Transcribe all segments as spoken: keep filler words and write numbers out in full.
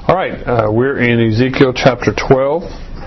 All right, uh, we're in Ezekiel chapter twelve.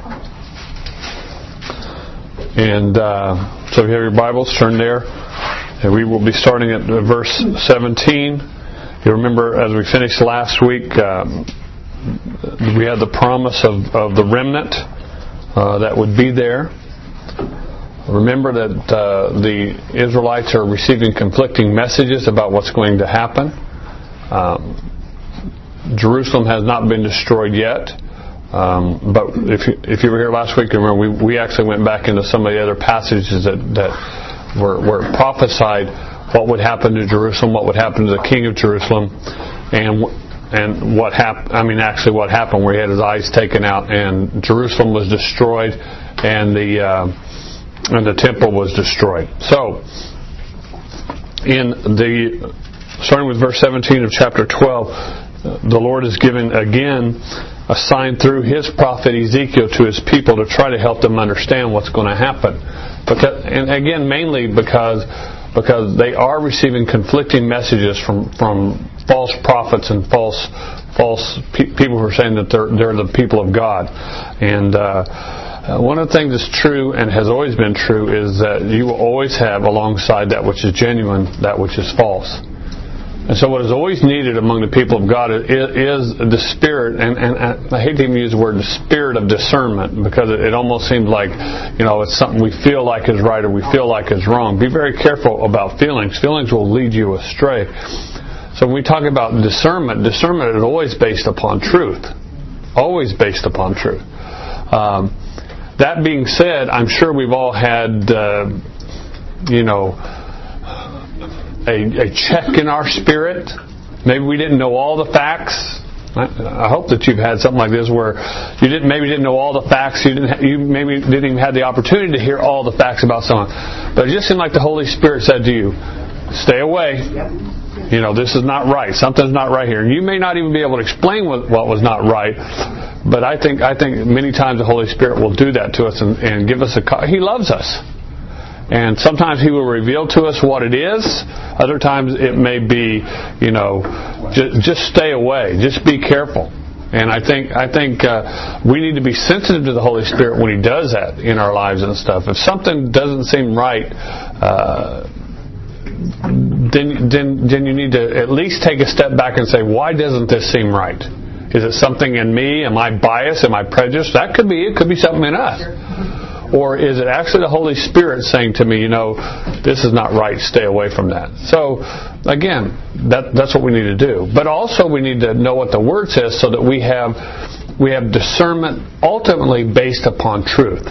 And uh, so if you have your Bibles, turn there. And we will be starting at verse seventeen. You remember, as we finished last week, um, we had the promise of, of the remnant uh, that would be there. Remember that uh, the Israelites are receiving conflicting messages about what's going to happen. Um, Jerusalem has not been destroyed yet. Um, but if you, if you were here last week, remember we, we actually went back into some of the other passages that, that were, were prophesied what would happen to Jerusalem, what would happen to the king of Jerusalem, and and what happened. I mean, actually, what happened where he had his eyes taken out, and Jerusalem was destroyed, and the uh, and the temple was destroyed. So, in the starting with verse seventeen of chapter twelve. The Lord is giving again a sign through His prophet Ezekiel to His people to try to help them understand what's going to happen. Because, and again, mainly because because they are receiving conflicting messages from, from false prophets and false false pe- people who are saying that they're they're the people of God. And uh, one of the things that's true and has always been true is that you will always have alongside that which is genuine that which is false. And so what is always needed among the people of God is, is the spirit, and, and I hate to even use the word the spirit of discernment, because it, it almost seems like, you know, it's something we feel like is right or we feel like is wrong. Be very careful about feelings. Feelings will lead you astray. So when we talk about discernment, discernment is always based upon truth. Always based upon truth. Um, that being said, I'm sure we've all had, uh, you know, A, a check in our spirit. Maybe we didn't know all the facts. I, I hope that you've had something like this where you didn't maybe didn't know all the facts. You didn't. You maybe didn't even have the opportunity to hear all the facts about someone. But it just seemed like the Holy Spirit said to you, "Stay away. You know, this is not right. Something's not right here." And you may not even be able to explain what, what was not right. But I think I think many times the Holy Spirit will do that to us and, and give us a. He loves us. And sometimes He will reveal to us what it is. Other times it may be, you know, just, just stay away. Just be careful. And I think I think uh, we need to be sensitive to the Holy Spirit when He does that in our lives and stuff. If something doesn't seem right, uh, then then then you need to at least take a step back and say, why doesn't this seem right? Is it something in me? Am I biased? Am I prejudiced? That could be. It could be something in us. Or is it actually the Holy Spirit saying to me, you know, this is not right, stay away from that? So, again, that, that's what we need to do. But also we need to know what the Word says so that we have we have discernment ultimately based upon truth.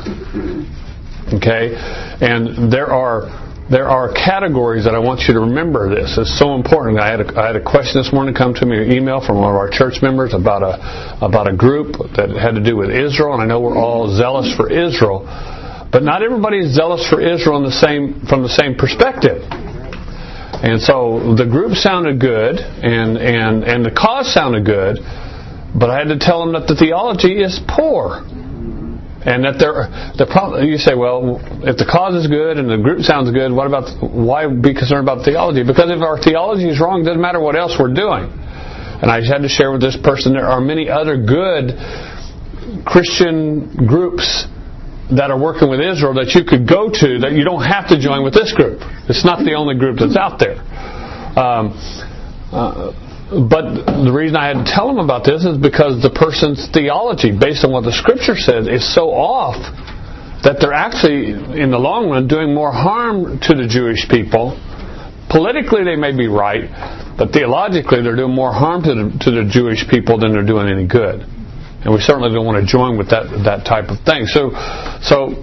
Okay? And there are there are categories that I want you to remember this. It's so important. I had a, I had a question this morning come to me, an email from one of our church members about a about a group that had to do with Israel, and I know we're all zealous for Israel. But not everybody is zealous for Israel in the same from the same perspective. And so the group sounded good, and, and, and the cause sounded good, but I had to tell them that the theology is poor. And that there, the problem, you say, well, if the cause is good and the group sounds good, what about why be concerned about theology? Because if our theology is wrong, it doesn't matter what else we're doing. And I just had to share with this person there are many other good Christian groups that are working with Israel that you could go to, that you don't have to join with this group. It's not the only group that's out there. Um, uh, but the reason I had to tell them about this is because the person's theology, based on what the Scripture says, is so off that they're actually, in the long run, doing more harm to the Jewish people. Politically, they may be right, but theologically, they're doing more harm to the, to the Jewish people than they're doing any good. And we certainly don't want to join with that that type of thing. So, so,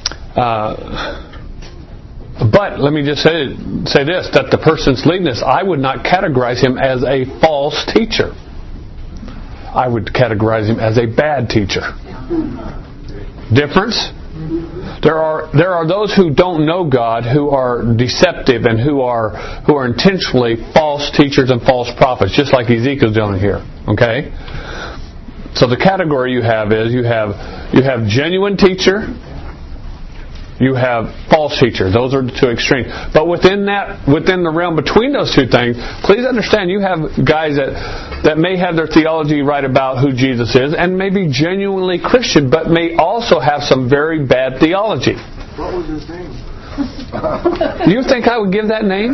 uh, but let me just say say this: that the person's leading this, I would not categorize him as a false teacher. I would categorize him as a bad teacher. Difference? There are there are those who don't know God, who are deceptive and who are who are intentionally false teachers and false prophets, just like Ezekiel's doing here. Okay. So the category you have is you have you have genuine teacher, you have false teachers. Those are the two extremes. But within that, within the realm between those two things, please understand you have guys that, that may have their theology right about who Jesus is and may be genuinely Christian, but may also have some very bad theology. What was his name? You think I would give that name?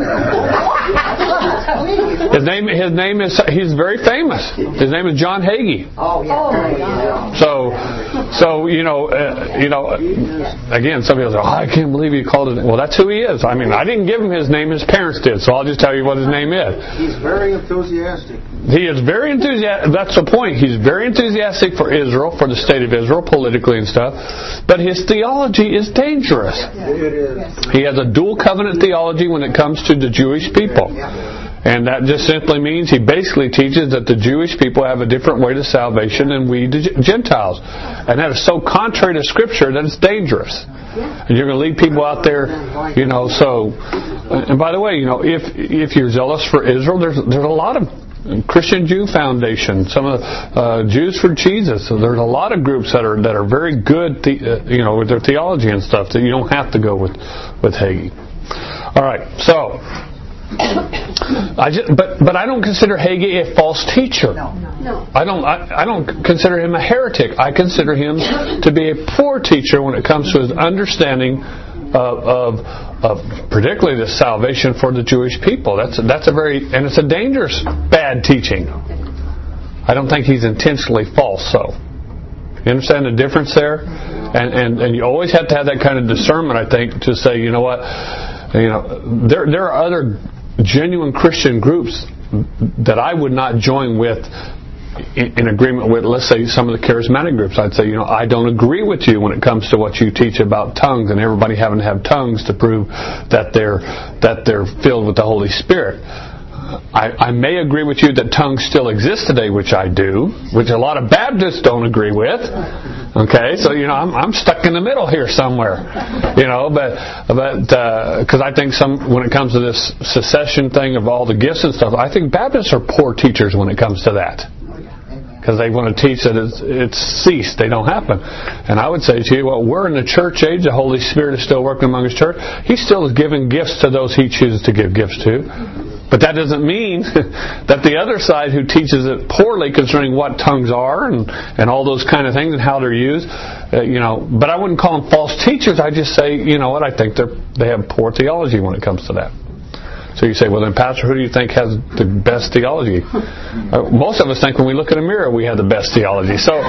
His name, his name is, he's very famous. His name is John Hagee. Oh, yeah. So, so you know, uh, you know, again, some people say, oh, I can't believe you called it. Well, that's who he is. I mean, I didn't give him his name, his parents did, so I'll just tell you what his name is. He's very enthusiastic. He is very enthusiastic. That's the point. He's very enthusiastic for Israel, for the state of Israel, politically and stuff. But his theology is dangerous. It is. He has a dual covenant theology when it comes to the Jewish people. And that just simply means he basically teaches that the Jewish people have a different way to salvation than we the Gentiles. And that is so contrary to Scripture that it's dangerous. And you're going to lead people out there, you know, so... And by the way, you know, if if you're zealous for Israel, there's there's a lot of Christian Jew Foundation, some of the uh, Jews for Jesus. So there's a lot of groups that are that are very good, the, uh, you know, with their theology and stuff. That you don't have to go with with Hagee. All right, so I just, but but I don't consider Hagee a false teacher. No, no. I don't I, I don't consider him a heretic. I consider him to be a poor teacher when it comes to his understanding Of, of, of particularly the salvation for the Jewish people. That's a, that's a very and it's a dangerous bad teaching. I don't think he's intentionally false. So you understand the difference there, and and and you always have to have that kind of discernment. I think to say, you know what, you know, there there are other genuine Christian groups that I would not join with. In, in agreement with, let's say, some of the charismatic groups. I'd say, you know, I don't agree with you when it comes to what you teach about tongues and everybody having to have tongues to prove that they're that they're filled with the Holy Spirit. I, I may agree with you that tongues still exist today, which I do, which a lot of Baptists don't agree with. Okay, so you know, I'm I'm stuck in the middle here somewhere, you know. But but because uh, I think some when it comes to this secession thing of all the gifts and stuff, I think Baptists are poor teachers when it comes to that. Because they want to teach that it's, it's ceased. They don't happen. And I would say to you, well, we're in the church age. The Holy Spirit is still working among His church. He still is giving gifts to those He chooses to give gifts to. But that doesn't mean that the other side who teaches it poorly concerning what tongues are and, and all those kind of things and how they're used, uh, you know, but I wouldn't call them false teachers. I just say, you know what, I think they're they have poor theology when it comes to that. So you say, well then, Pastor, who do you think has the best theology? Uh, most of us think when we look in a mirror we have the best theology. So,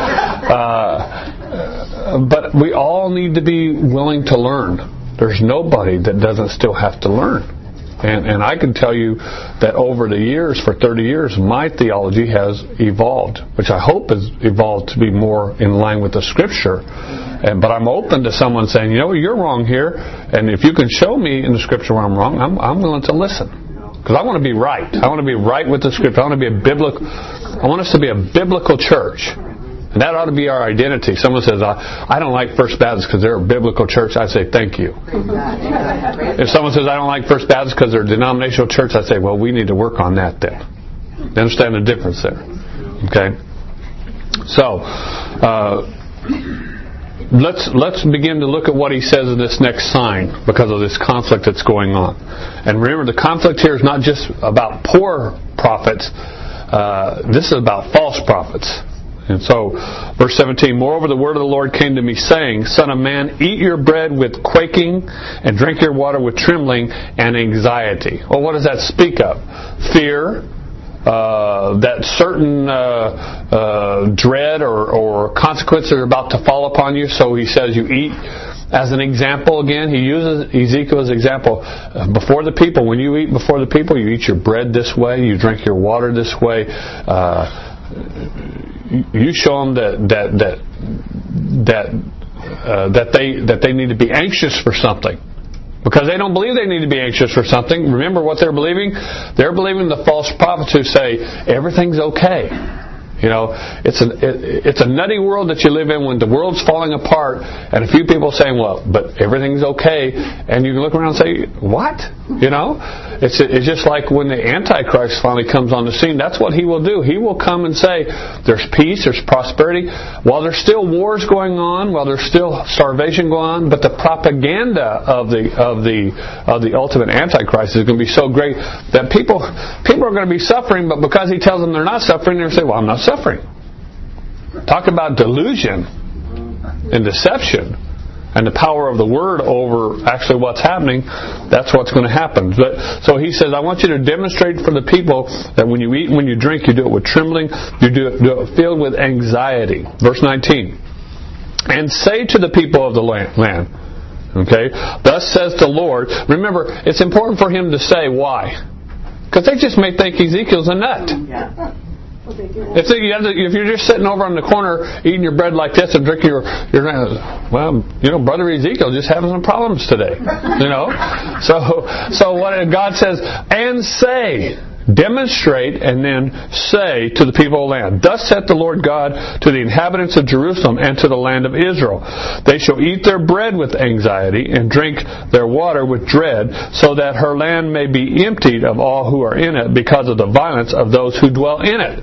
uh, but we all need to be willing to learn. There's nobody that doesn't still have to learn. And, and I can tell you that over the years, for thirty years, my theology has evolved, which I hope has evolved to be more in line with the Scripture. And, but I'm open to someone saying, you know, you're wrong here, and if you can show me in the Scripture where I'm wrong, I'm, I'm willing to listen. Because I want to be right. I want to be right with the Scripture. I want to be a biblical. I want us to be a biblical church. And that ought to be our identity. Someone says, I, I don't like First Baptist because they're a biblical church. I say, thank you. If someone says, I don't like First Baptist because they're a denominational church, I say, well, we need to work on that then. You understand the difference there? Okay? So, uh, let's let's begin to look at what he says in this next sign because of this conflict that's going on. And remember, the conflict here is not just about poor prophets. Uh, this is about false prophets. And so, verse seventeen, moreover, the word of the Lord came to me, saying, Son of man, eat your bread with quaking, and drink your water with trembling and anxiety. Well, what does that speak of? Fear, uh, that certain uh, uh, dread or, or consequences are about to fall upon you. So he says you eat. As an example, again, he uses Ezekiel as an example. Before the people, when you eat before the people, you eat your bread this way, you drink your water this way. Uh, you show them that that that that uh, that they that they need to be anxious for something, because they don't believe they need to be anxious for something. Remember what they're believing? They're believing the false prophets who say everything's okay. You know, it's a it, it's a nutty world that you live in when the world's falling apart, and a few people saying, "Well, but everything's okay," and you can look around and say, "What?" You know, it's it's just like when the Antichrist finally comes on the scene. That's what he will do. He will come and say, "There's peace, there's prosperity," while there's still wars going on, while there's still starvation going on. But the propaganda of the of the of the ultimate Antichrist is going to be so great that people people are going to be suffering, but because he tells them they're not suffering, they're going to say, "Well, I'm not suffering." Talk about delusion and deception and the power of the word over actually what's happening. That's what's going to happen. But, so he says, I want you to demonstrate for the people that when you eat and when you drink, you do it with trembling, you do it, do it filled with anxiety. Verse nineteen. And say to the people of the land, okay, thus says the Lord. Remember, it's important for him to say why. Because they just may think Ezekiel's a nut. Yeah. If, you have to, if you're just sitting over on the corner eating your bread like this and drinking your, your well, you know, Brother Ezekiel just having some problems today. You know, so so what God says, and say, demonstrate, and then say to the people of the land, thus saith the Lord God to the inhabitants of Jerusalem and to the land of Israel, they shall eat their bread with anxiety and drink their water with dread, so that her land may be emptied of all who are in it because of the violence of those who dwell in it.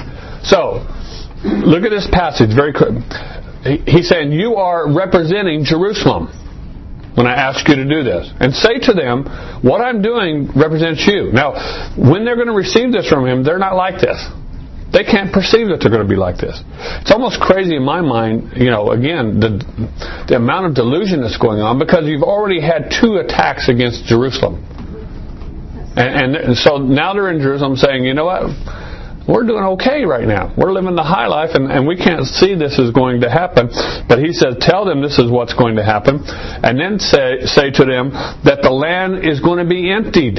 So, look at this passage very quick. He's saying, you are representing Jerusalem when I ask you to do this. And say to them, what I'm doing represents you. Now, when they're going to receive this from him, they're not like this. They can't perceive that they're going to be like this. It's almost crazy in my mind, you know, again, the, the amount of delusion that's going on, because you've already had two attacks against Jerusalem. And, and, and so now they're in Jerusalem saying, you know what? We're doing okay right now. We're living the high life, and, and we can't see this is going to happen. But he says, tell them this is what's going to happen. And then say, say to them that the land is going to be emptied.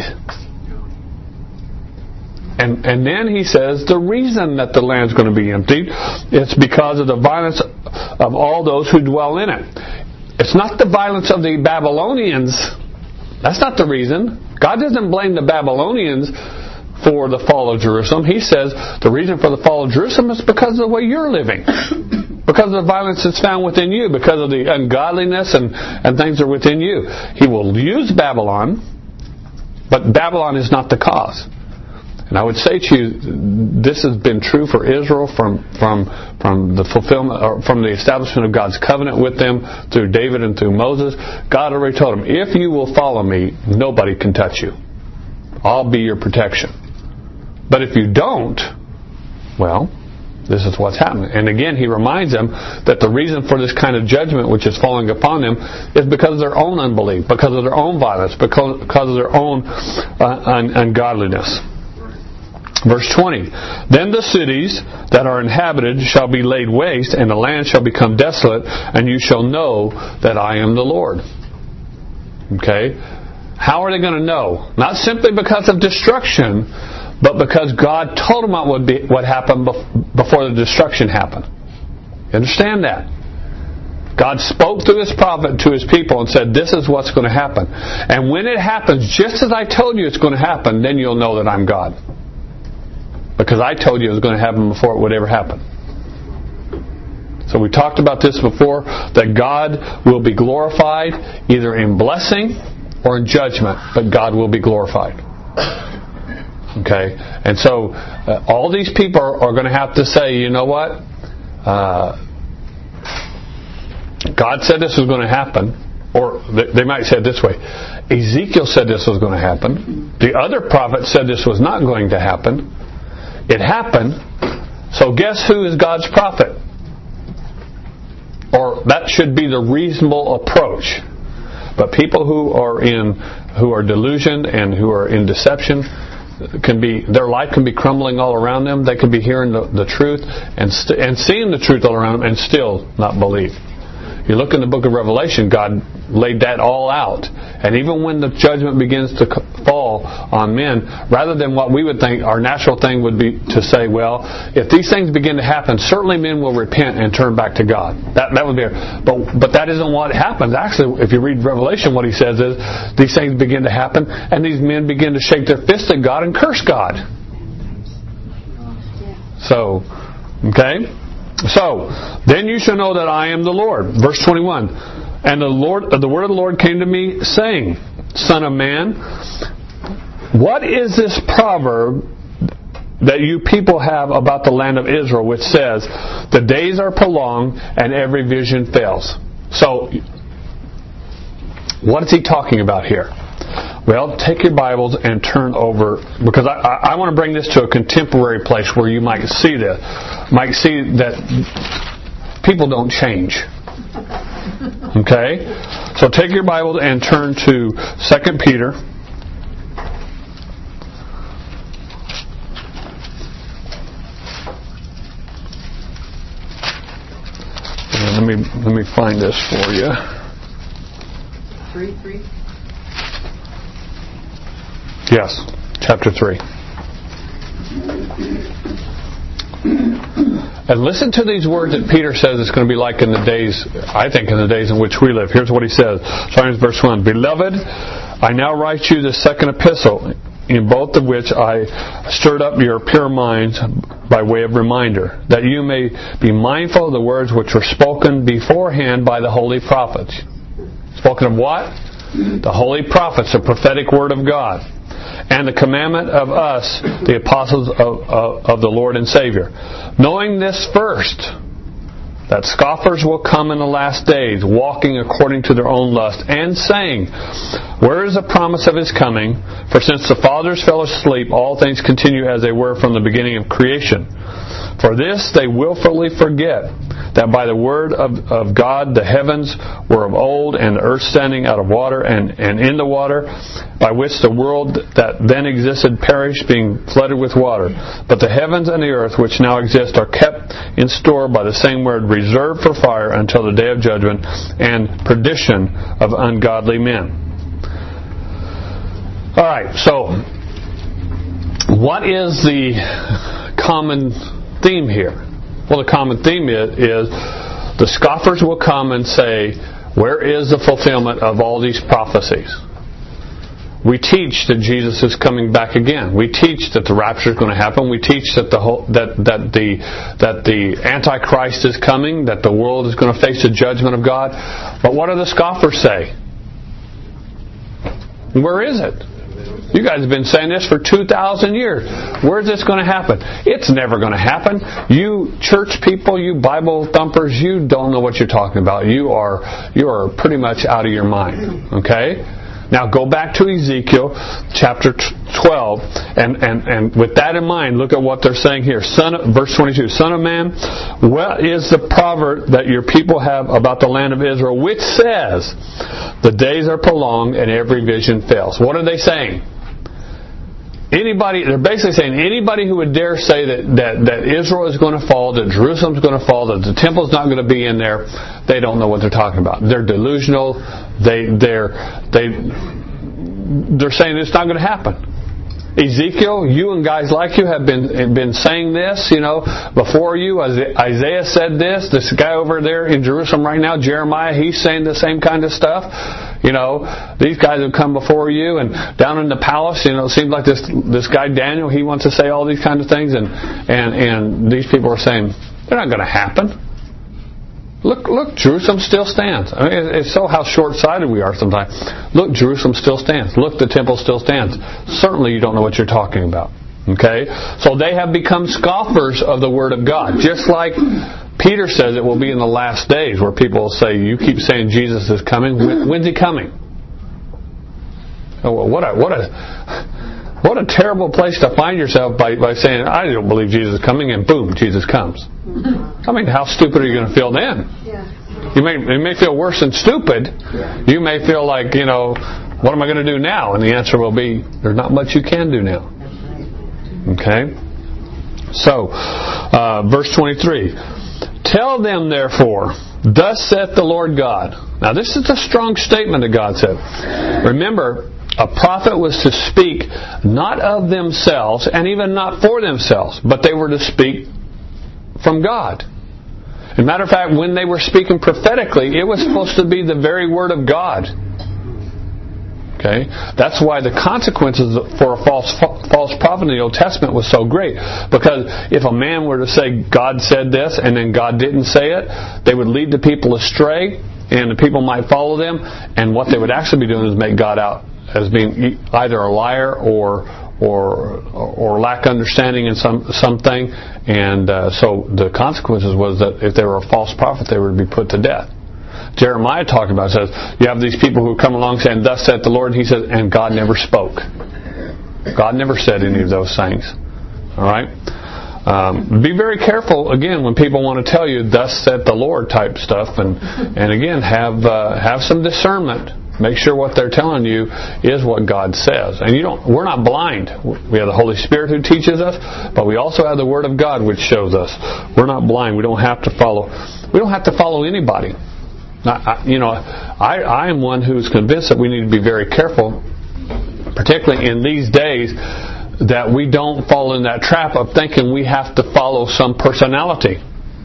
And, and then he says the reason that the land's going to be emptied is because of the violence of all those who dwell in it. It's not the violence of the Babylonians. That's not the reason. God doesn't blame the Babylonians for the fall of Jerusalem. He says the reason for the fall of Jerusalem is because of the way you're living. Because of the violence that's found within you. Because of the ungodliness and, and things that are within you. He will use Babylon, but Babylon is not the cause. And I would say to you, this has been true for Israel from from from the fulfillment, or from the establishment of God's covenant with them through David and through Moses. God already told them, if you will follow me, nobody can touch you. I'll be your protection. But if you don't, well, this is what's happening. And again, he reminds them that the reason for this kind of judgment which is falling upon them is because of their own unbelief, because of their own violence, because, because of their own uh, un- ungodliness. Verse twenty, then the cities that are inhabited shall be laid waste, and the land shall become desolate, and you shall know that I am the Lord. Okay? How are they going to know? Not simply because of destruction, but because God told them what would be what happened before the destruction happened. You understand that? God spoke through His prophet to His people and said, this is what's going to happen. And when it happens, just as I told you it's going to happen, then you'll know that I'm God. Because I told you it was going to happen before it would ever happen. So we talked about this before, that God will be glorified either in blessing or in judgment, but God will be glorified. Okay? And so uh, all these people are, are going to have to say, you know what? Uh, God said this was going to happen. Or they might say it this way. Ezekiel said this was going to happen. The other prophet said this was not going to happen. It happened. So guess who is God's prophet? Or that should be the reasonable approach. But people who are in, who are delusioned and who are in deception, can be, their life can be crumbling all around them. They could be hearing the, the truth and st- and seeing the truth all around them and still not believe. You look in the book of Revelation, God laid that all out. And even when the judgment begins to fall on men, rather than what we would think, our natural thing would be to say, well, if these things begin to happen, certainly men will repent and turn back to God. That that would be, but but that isn't what happens. Actually, if you read Revelation, what he says is, these things begin to happen, and these men begin to shake their fist at God and curse God. So, Okay? So, then you shall know that I am the Lord. Verse twenty-one. And the Lord, the word of the Lord came to me, saying, Son of man, what is this proverb that you people have about the land of Israel, which says, the days are prolonged and every vision fails? So, what is he talking about here? Well, take your Bibles and turn over, because I, I, I want to bring this to a contemporary place where you might see this, might see that people don't change. Okay? So take your Bibles and turn to Second Peter. And let me let me find this for you. Three, three. Yes, chapter three. And listen to these words that Peter says it's going to be like in the days, I think, in the days in which we live. Here's what he says. Starting with verse one. Beloved, I now write you the second epistle, in both of which I stirred up your pure minds by way of reminder, that you may be mindful of the words which were spoken beforehand by the holy prophets. Spoken of what? The holy prophets, the prophetic word of God. And the commandment of us, the apostles of, of, of the Lord and Savior. Knowing this first, that scoffers will come in the last days, walking according to their own lust, and saying, where is the promise of His coming? For since the fathers fell asleep, all things continue as they were from the beginning of creation. For this they willfully forget, that by the word of, of God the heavens were of old, and the earth standing out of water and, and in the water, by which the world that then existed perished, being flooded with water. But the heavens and the earth which now exist are kept in store by the same word, reserved for fire until the day of judgment and perdition of ungodly men. Alright, so what is the common theme here? Well, the common theme is, is the scoffers will come and say, where is the fulfillment of all these prophecies? We teach that Jesus is coming back again. We teach that the rapture is going to happen. We teach that the whole, that that the that the Antichrist is coming, that the world is going to face the judgment of God. But what do the scoffers say? Where is it? You guys have been saying this for two thousand years. Where's this going to happen? It's never going to happen. You church people, you Bible thumpers, you don't know what you're talking about. You are you are pretty much out of your mind. Okay? Now go back to Ezekiel chapter twelve, and, and, and with that in mind, look at what they're saying here. Son of, verse twenty-two, Son of man, what is the proverb that your people have about the land of Israel, which says, the days are prolonged and every vision fails? What are they saying? Anybody, they're basically saying anybody who would dare say that, that, that Israel is going to fall, that Jerusalem's going to fall, that the temple's not going to be in there, they don't know what they're talking about. They're delusional. They, they're, they, they're saying it's not going to happen. Ezekiel, you and guys like you have been been saying this, you know, before you. Isaiah said this. This guy over there in Jerusalem right now, Jeremiah, he's saying the same kind of stuff. You know, these guys have come before you, and down in the palace, you know, it seems like this this guy Daniel, he wants to say all these kind of things, and and and these people are saying they're not going to happen. Look, look, Jerusalem still stands. I mean, it's so how short-sighted we are sometimes. Look, Jerusalem still stands. Look, the temple still stands. Certainly you don't know what you're talking about. Okay? So they have become scoffers of the Word of God. Just like Peter says it will be in the last days, where people will say, you keep saying Jesus is coming. When's He coming? Oh, well, what a... What a What a terrible place to find yourself by, by saying, I don't believe Jesus is coming, and boom, Jesus comes. I mean, how stupid are you going to feel then? Yeah. You may you may feel worse than stupid. You may feel like, you know, what am I going to do now? And the answer will be, there's not much you can do now. Okay? So, uh, verse twenty-three. Tell them, therefore, thus saith the Lord God. Now, this is a strong statement that God said. Remember, a prophet was to speak not of themselves, and even not for themselves, but they were to speak from God. As a matter of fact, when they were speaking prophetically, it was supposed to be the very word of God. Okay, that's why the consequences for a false false prophet in the Old Testament was so great. Because if a man were to say God said this and then God didn't say it, they would lead the people astray, and the people might follow them. And what they would actually be doing is make God out as being either a liar or or or lack understanding in some something. And uh, so the consequences was that if they were a false prophet, they would be put to death. Jeremiah talked about it, says, you have these people who come along saying, thus saith the Lord, and he says, and God never spoke. God never said any of those things. Alright? Um, be very careful, again, when people want to tell you, thus saith the Lord type stuff, and, and again, have uh, have some discernment. Make sure what they're telling you is what God says. And you don't. We're not blind. We have the Holy Spirit who teaches us, but we also have the Word of God which shows us. We're not blind. We don't have to follow. We don't have to follow anybody. I, you know, I, I am one who's convinced that we need to be very careful, particularly in these days, that we don't fall in that trap of thinking we have to follow some personality.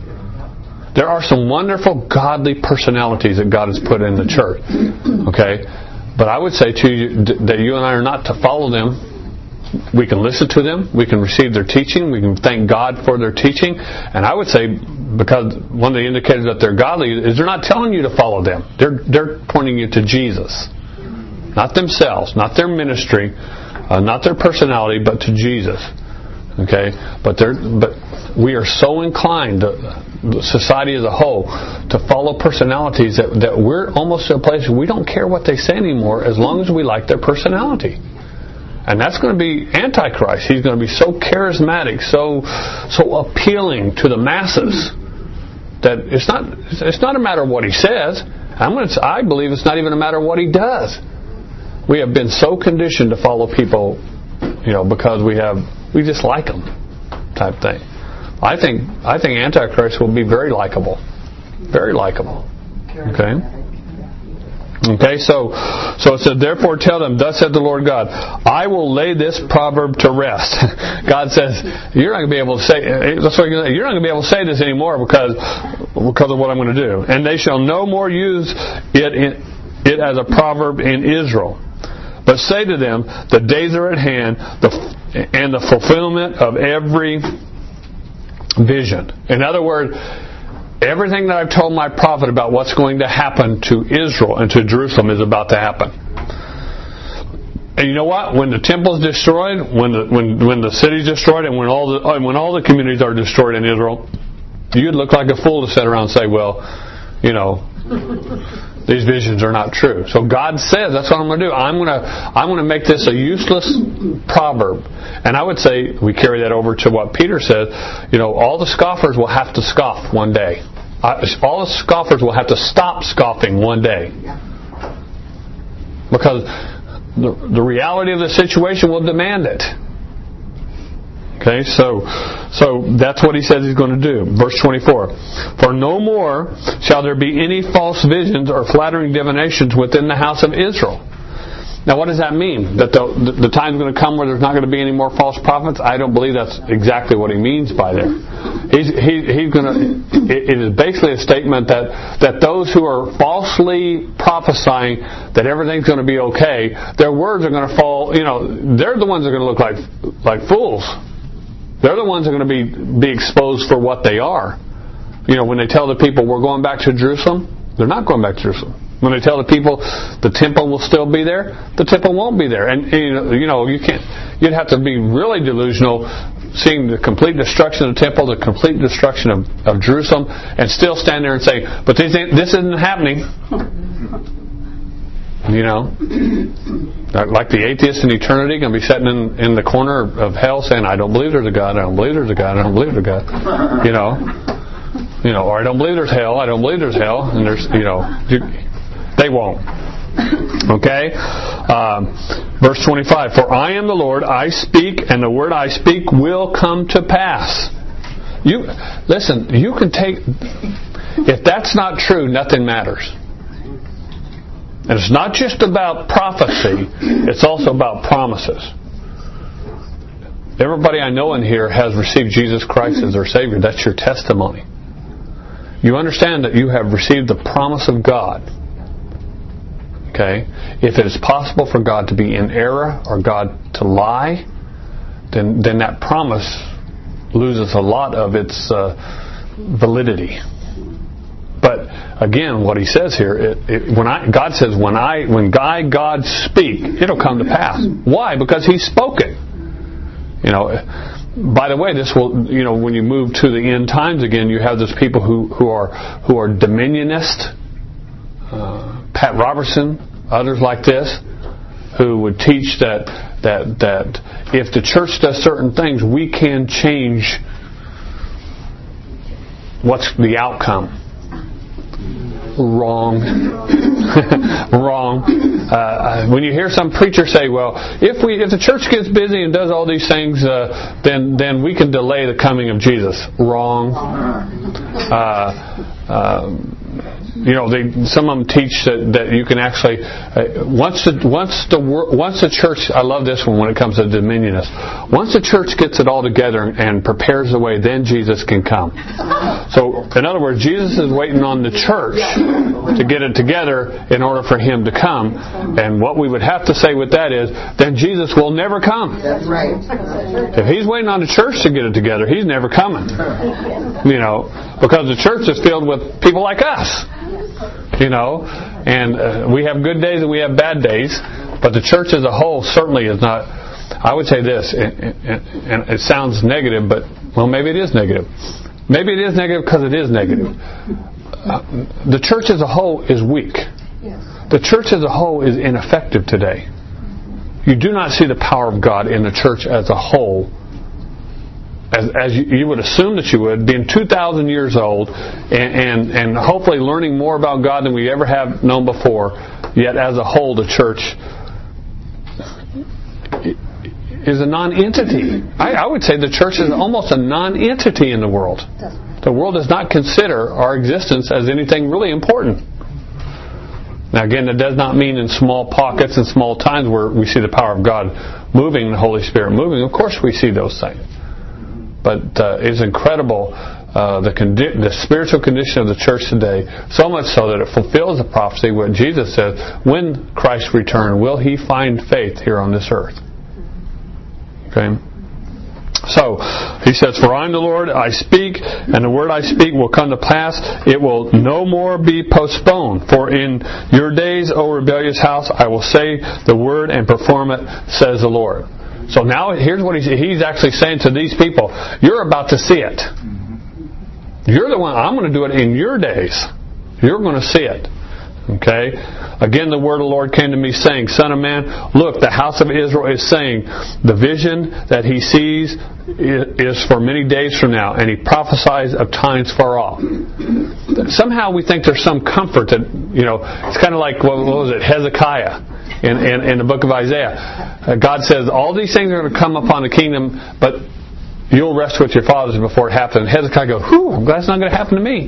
There are some wonderful, godly personalities that God has put in the church. Okay? But I would say to you that you and I are not to follow them. We can listen to them. We can receive their teaching. We can thank God for their teaching. And I would say, because one of the indicators that they're godly is they're not telling you to follow them. They're they're pointing you to Jesus. Not themselves, not their ministry, uh, not their personality, but to Jesus. Okay? But they're but we are so inclined, to, society as a whole, to follow personalities that, that we're almost to a place where we don't care what they say anymore as long as we like their personality. And that's going to be Antichrist. He's going to be so charismatic, so so appealing to the masses that it's not it's not a matter of what he says. I'm going to, I believe it's not even a matter of what he does. We have been so conditioned to follow people, you know, because we have we just like them, type thing. I think I think Antichrist will be very likable, very likable. Okay. Okay, so so it said, therefore tell them, thus said the Lord God, I will lay this proverb to rest. God says, you're not going to be able to say, that's what you're, you're not going to be able to say this anymore because because of what I'm going to do. And they shall no more use it in, it as a proverb in Israel, but say to them, the days are at hand, the, and the fulfillment of every vision. In other words, everything that I've told my prophet about what's going to happen to Israel and to Jerusalem is about to happen. And you know what? When the temple is destroyed, when the when when the city is destroyed, and when all the when all the communities are destroyed in Israel, you'd look like a fool to sit around and say, "Well, you know, these visions are not true." So God says, "That's what I'm going to do. I'm going to I'm going to make this a useless proverb." And I would say we carry that over to what Peter said. You know, all the scoffers will have to scoff one day. All the scoffers will have to stop scoffing one day, because the, the reality of the situation will demand it. Okay, so so that's what he says he's going to do. Verse twenty-four. For no more shall there be any false visions or flattering divinations within the house of Israel. Now, what does that mean? That the, the, the time's going to come where there's not going to be any more false prophets? I don't believe that's exactly what he means by there. He's, he, he's going to. It, it is basically a statement that, that those who are falsely prophesying that everything's going to be okay, their words are going to fall. You know, they're the ones that are going to look like like fools. They're the ones that are going to be be exposed for what they are. You know, when they tell the people we're going back to Jerusalem, they're not going back to Jerusalem. When they tell the people the temple will still be there, the temple won't be there. And you know, you can't. You'd have to be really delusional, seeing the complete destruction of the temple, the complete destruction of, of Jerusalem, and still stand there and say, "But this, this isn't happening." You know, like the atheist in eternity going to be sitting in, in the corner of hell saying, "I don't believe there's a God. I don't believe there's a God. I don't believe there's a God." You know, you know, or I don't believe there's hell. I don't believe there's hell. And there's, you know. You, They won't. Okay? Um, verse twenty-five. For I am the Lord, I speak, and the word I speak will come to pass. You listen, you can take... If that's not true, nothing matters. And it's not just about prophecy, it's also about promises. Everybody I know in here has received Jesus Christ as their Savior. That's your testimony. You understand that you have received the promise of God. Okay? If it is possible for God to be in error or God to lie, then then that promise loses a lot of its uh, validity. But again, what he says here, it, it, when I, God says, when I, when I, God speak, it'll come to pass. Why? Because He spoke it. You know. By the way, this will, you know, when you move to the end times again, you have those people who who are who are dominionist. Uh, Pat Robertson, others like this, who would teach that that that if the church does certain things, we can change what's the outcome. Wrong. Wrong. Uh, when you hear some preacher say, "Well, if we if the church gets busy and does all these things, uh, then then we can delay the coming of Jesus." Wrong. Uh, um, You know, they, some of them teach that, that you can actually uh, once the once the once the church. I love this one when it comes to dominionists. Once the church gets it all together and prepares the way, then Jesus can come. So, in other words, Jesus is waiting on the church to get it together in order for Him to come. And what we would have to say with that is, then Jesus will never come. That's right. If He's waiting on the church to get it together, He's never coming. You know, because the church is filled with people like us. You know, and uh, we have good days and we have bad days, but the church as a whole certainly is not. I would say this, and, and, and it sounds negative, but well, maybe it is negative. Maybe it is negative because it is negative. Uh, the church as a whole is weak. The church as a whole is ineffective today. You do not see the power of God in the church as a whole. As, as you, you would assume that you would, being two thousand years old and, and, and hopefully learning more about God than we ever have known before, yet as a whole the church is a non-entity. I, I would say the church is almost a non-entity in the world. The world does not consider our existence as anything really important. Now again, that does not mean in small pockets and small times where we see the power of God moving, the Holy Spirit moving. Of course we see those things. But uh, it's incredible uh, the condi- the spiritual condition of the church today, so much so that it fulfills the prophecy what Jesus says, when Christ returns, will He find faith here on this earth? Okay? So, He says, for I am the Lord, I speak, and the word I speak will come to pass. It will no more be postponed. For in your days, O rebellious house, I will say the word and perform it, says the Lord. So now here's what he's, he's actually saying to these people. You're about to see it. You're the one. I'm going to do it in your days. You're going to see it. Okay? Again, the word of the Lord came to me saying, Son of man, look, the house of Israel is saying, the vision that he sees is for many days from now, and he prophesies of times far off. Somehow we think there's some comfort that, you know, it's kind of like, what was it, Hezekiah. In, in, in the book of Isaiah, uh, God says all these things are going to come upon the kingdom, but you'll rest with your fathers before it happens. And Hezekiah goes, "Whew, I'm glad it's not going to happen to me."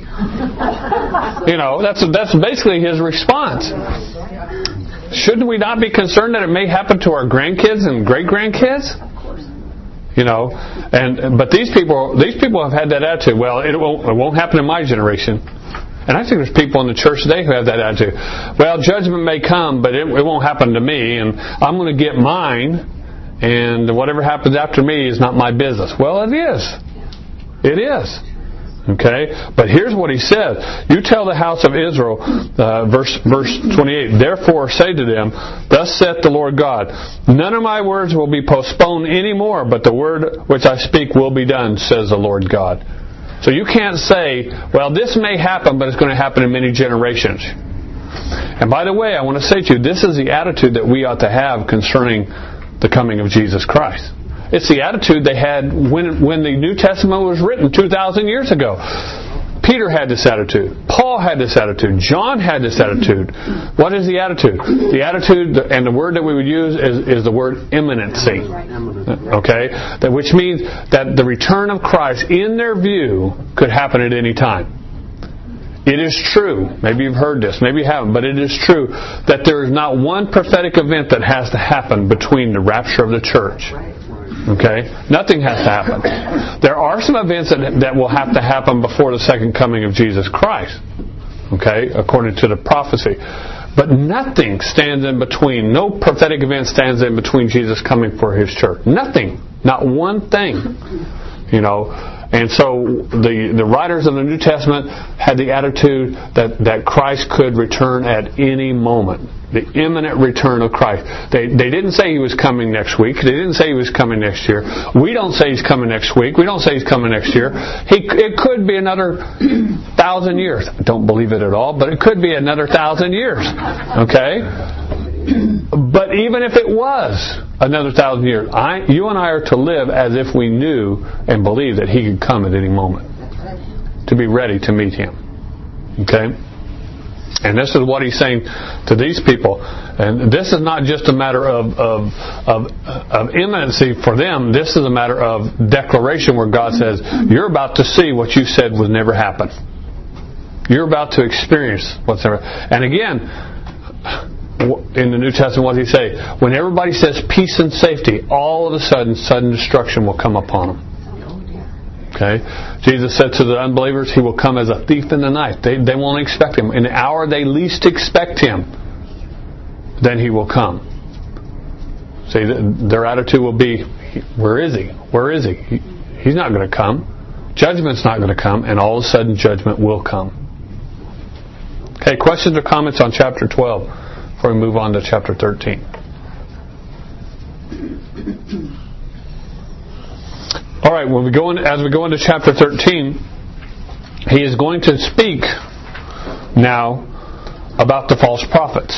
You know, that's that's basically his response. Shouldn't we not be concerned that it may happen to our grandkids and great grandkids? You know, and but these people these people have had that attitude. Well, it won't it won't happen in my generation. And I think there's people in the church today who have that attitude. Well, judgment may come, but it, it won't happen to me, and I'm going to get mine, and whatever happens after me is not my business. Well, it is. It is. Okay? But here's what he says. You tell the house of Israel, uh, verse verse twenty-eight, therefore say to them, thus saith the Lord God, none of my words will be postponed anymore, but the word which I speak will be done, says the Lord God. So you can't say, well, this may happen, but it's going to happen in many generations. And by the way, I want to say to you, this is the attitude that we ought to have concerning the coming of Jesus Christ. It's the attitude they had when when the New Testament was written two thousand years ago. Peter had this attitude. Paul had this attitude. John had this attitude. What is the attitude? The attitude, and the word that we would use is, is the word imminency. Okay? That, which means that the return of Christ, in their view, could happen at any time. It is true, maybe you've heard this, maybe you haven't, but it is true that there is not one prophetic event that has to happen between the rapture of the church. Okay? Nothing has to happen. There are some events that, that will have to happen before the second coming of Jesus Christ. Okay? According to the prophecy. But nothing stands in between. No prophetic event stands in between Jesus coming for His church. Nothing. Not one thing. You know. And so the, the writers of the New Testament had the attitude that, that Christ could return at any moment. The imminent return of Christ. They, they didn't say He was coming next week. They didn't say He was coming next year. We don't say He's coming next week. We don't say He's coming next year. He, it could be another thousand years. I don't believe it at all, but it could be another thousand years. Okay? But even if it was another thousand years, I, you and I are to live as if we knew and believed that He could come at any moment. To be ready to meet Him. Okay? And this is what He's saying to these people. And this is not just a matter of, of, of, of imminency for them. This is a matter of declaration where God says, you're about to see what you said would never happen. You're about to experience what's never. And again, in the New Testament, what does He say? When everybody says peace and safety, all of a sudden, sudden destruction will come upon them. Okay? Jesus said to the unbelievers, He will come as a thief in the night. They, they won't expect Him. In the hour they least expect Him, then He will come. See, their attitude will be, where is He? Where is He? he he's not going to come. Judgment's not going to come, and all of a sudden judgment will come. Okay, questions or comments on chapter twelve before we move on to chapter thirteen? All right, when we go in, as we go into chapter thirteen, He is going to speak now about the false prophets.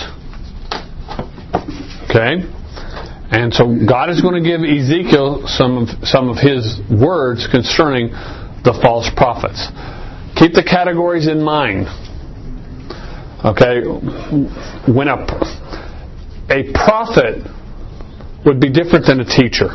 Okay? And so God is going to give Ezekiel some of, some of His words concerning the false prophets. Keep the categories in mind. Okay? When a, a prophet would be different than a teacher.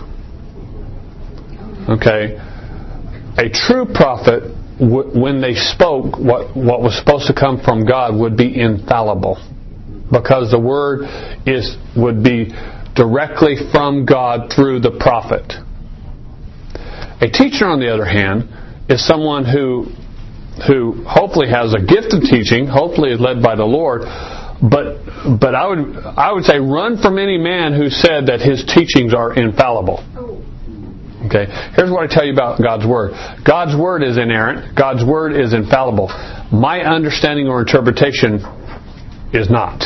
Okay, a true prophet, w- when they spoke, what what was supposed to come from God would be infallible, because the word is would be directly from God through the prophet. A teacher, on the other hand, is someone who who hopefully has a gift of teaching, hopefully is led by the Lord, but but I would I would say run from any man who said that his teachings are infallible. Okay, here's what I tell you about God's Word. God's Word is inerrant. God's Word is infallible. My understanding or interpretation is not.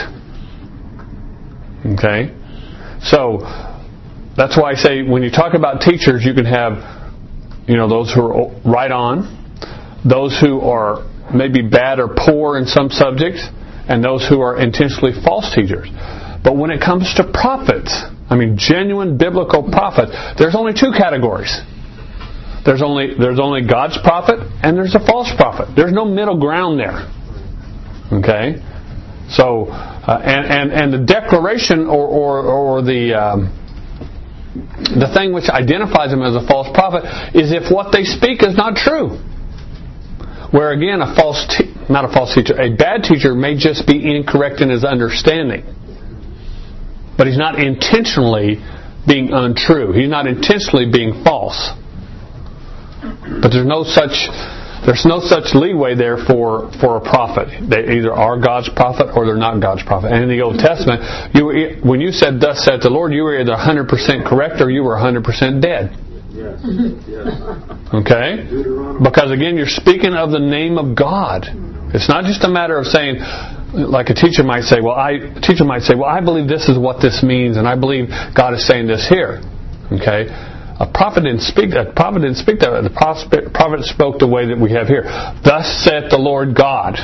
Okay? So, that's why I say when you talk about teachers, you can have, you know, those who are right on, those who are maybe bad or poor in some subjects, and those who are intentionally false teachers. But when it comes to prophets, I mean, genuine biblical prophet, there's only two categories. There's only there's only God's prophet and there's a false prophet. There's no middle ground there. Okay, so uh, and and and the declaration or or or the um, the thing which identifies them as a false prophet is if what they speak is not true. Where again, a false te- not a false teacher, a bad teacher may just be incorrect in his understanding. But he's not intentionally being untrue. He's not intentionally being false. But there's no such there's no such leeway there for, for a prophet. They either are God's prophet or they're not God's prophet. And in the Old Testament, you were, when you said, "Thus saith the Lord," you were either one hundred percent correct or you were one hundred percent dead. Yes. Yes. Okay? Because again, you're speaking of the name of God. It's not just a matter of saying, like a teacher might say, well, I a teacher might say, well, I believe this is what this means, and I believe God is saying this here. Okay, a prophet didn't speak that. A prophet didn't speak that. The prophet, prophet spoke the way that we have here. Thus saith the Lord God.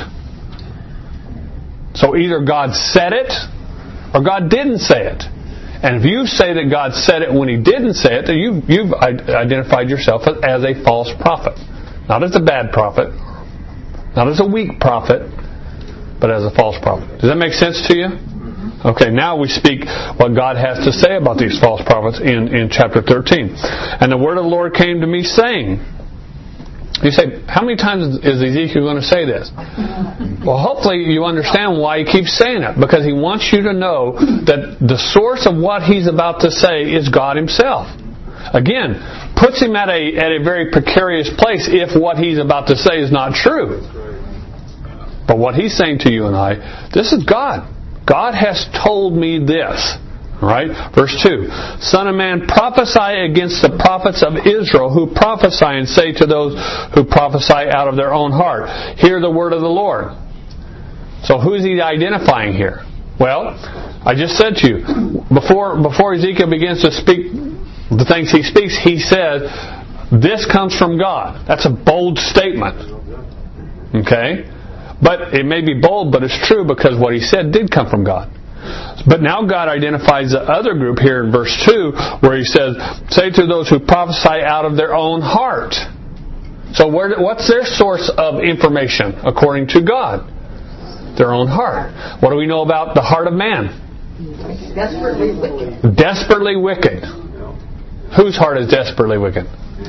So either God said it, or God didn't say it. And if you say that God said it when He didn't say it, then you've, you've identified yourself as a false prophet, not as a bad prophet, not as a weak prophet, but as a false prophet. Does that make sense to you? Okay, now we speak what God has to say about these false prophets in, in chapter thirteen. And the word of the Lord came to me saying, you say, how many times is Ezekiel going to say this? Well, hopefully you understand why he keeps saying it. Because he wants you to know that the source of what he's about to say is God Himself. Again, puts him at a, at a very precarious place if what he's about to say is not true. But what he's saying to you and I, this is God. God has told me this. Right? Verse two. Son of man, prophesy against the prophets of Israel who prophesy, and say to those who prophesy out of their own heart, hear the word of the Lord. So who is he identifying here? Well, I just said to you, before, before Ezekiel begins to speak the things he speaks, he says, this comes from God. That's a bold statement. Okay? But it may be bold, but it's true because what he said did come from God. But now God identifies the other group here in verse two, where he says, say to those who prophesy out of their own heart. So where, what's their source of information according to God? Their own heart. What do we know about the heart of man? Desperately wicked. Desperately wicked. Whose heart is desperately wicked?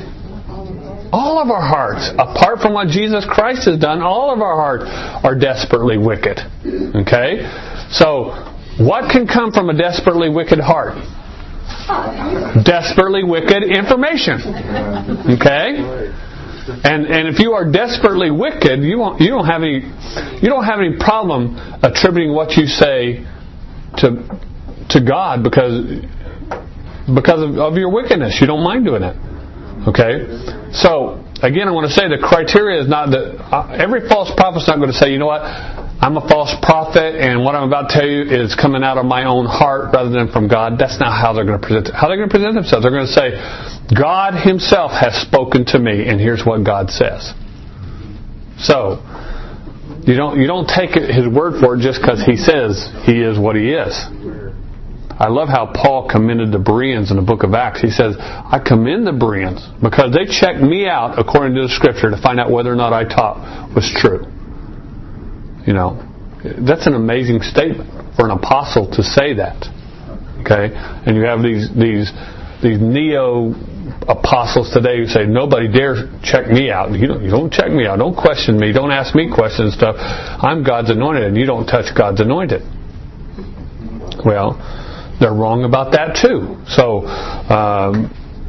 All of our hearts. Apart from what Jesus Christ has done, all of our hearts are desperately wicked. Okay? So, what can come from a desperately wicked heart? Desperately wicked information. Okay? And and if you are desperately wicked, you won't you don't have any you don't have any problem attributing what you say to to God because because of, of your wickedness. You don't mind doing it. Okay? So, again, I want to say the criteria is not that uh, every false prophet is not going to say, you know what, I'm a false prophet and what I'm about to tell you is coming out of my own heart rather than from God. That's not how they're going to present it. How they're going to present themselves. They're going to say, God Himself has spoken to me and here's what God says. So, you don't you don't take His word for it just because He says He is what He is. I love how Paul commended the Bereans in the book of Acts. He says, I commend the Bereans because they checked me out according to the Scripture to find out whether or not I taught was true. You know, that's an amazing statement for an apostle to say that. Okay? And you have these these these neo apostles today who say, nobody dares check me out. You don't, you don't check me out. Don't question me. Don't ask me questions and stuff. I'm God's anointed and you don't touch God's anointed. Well, they're wrong about that too. So um,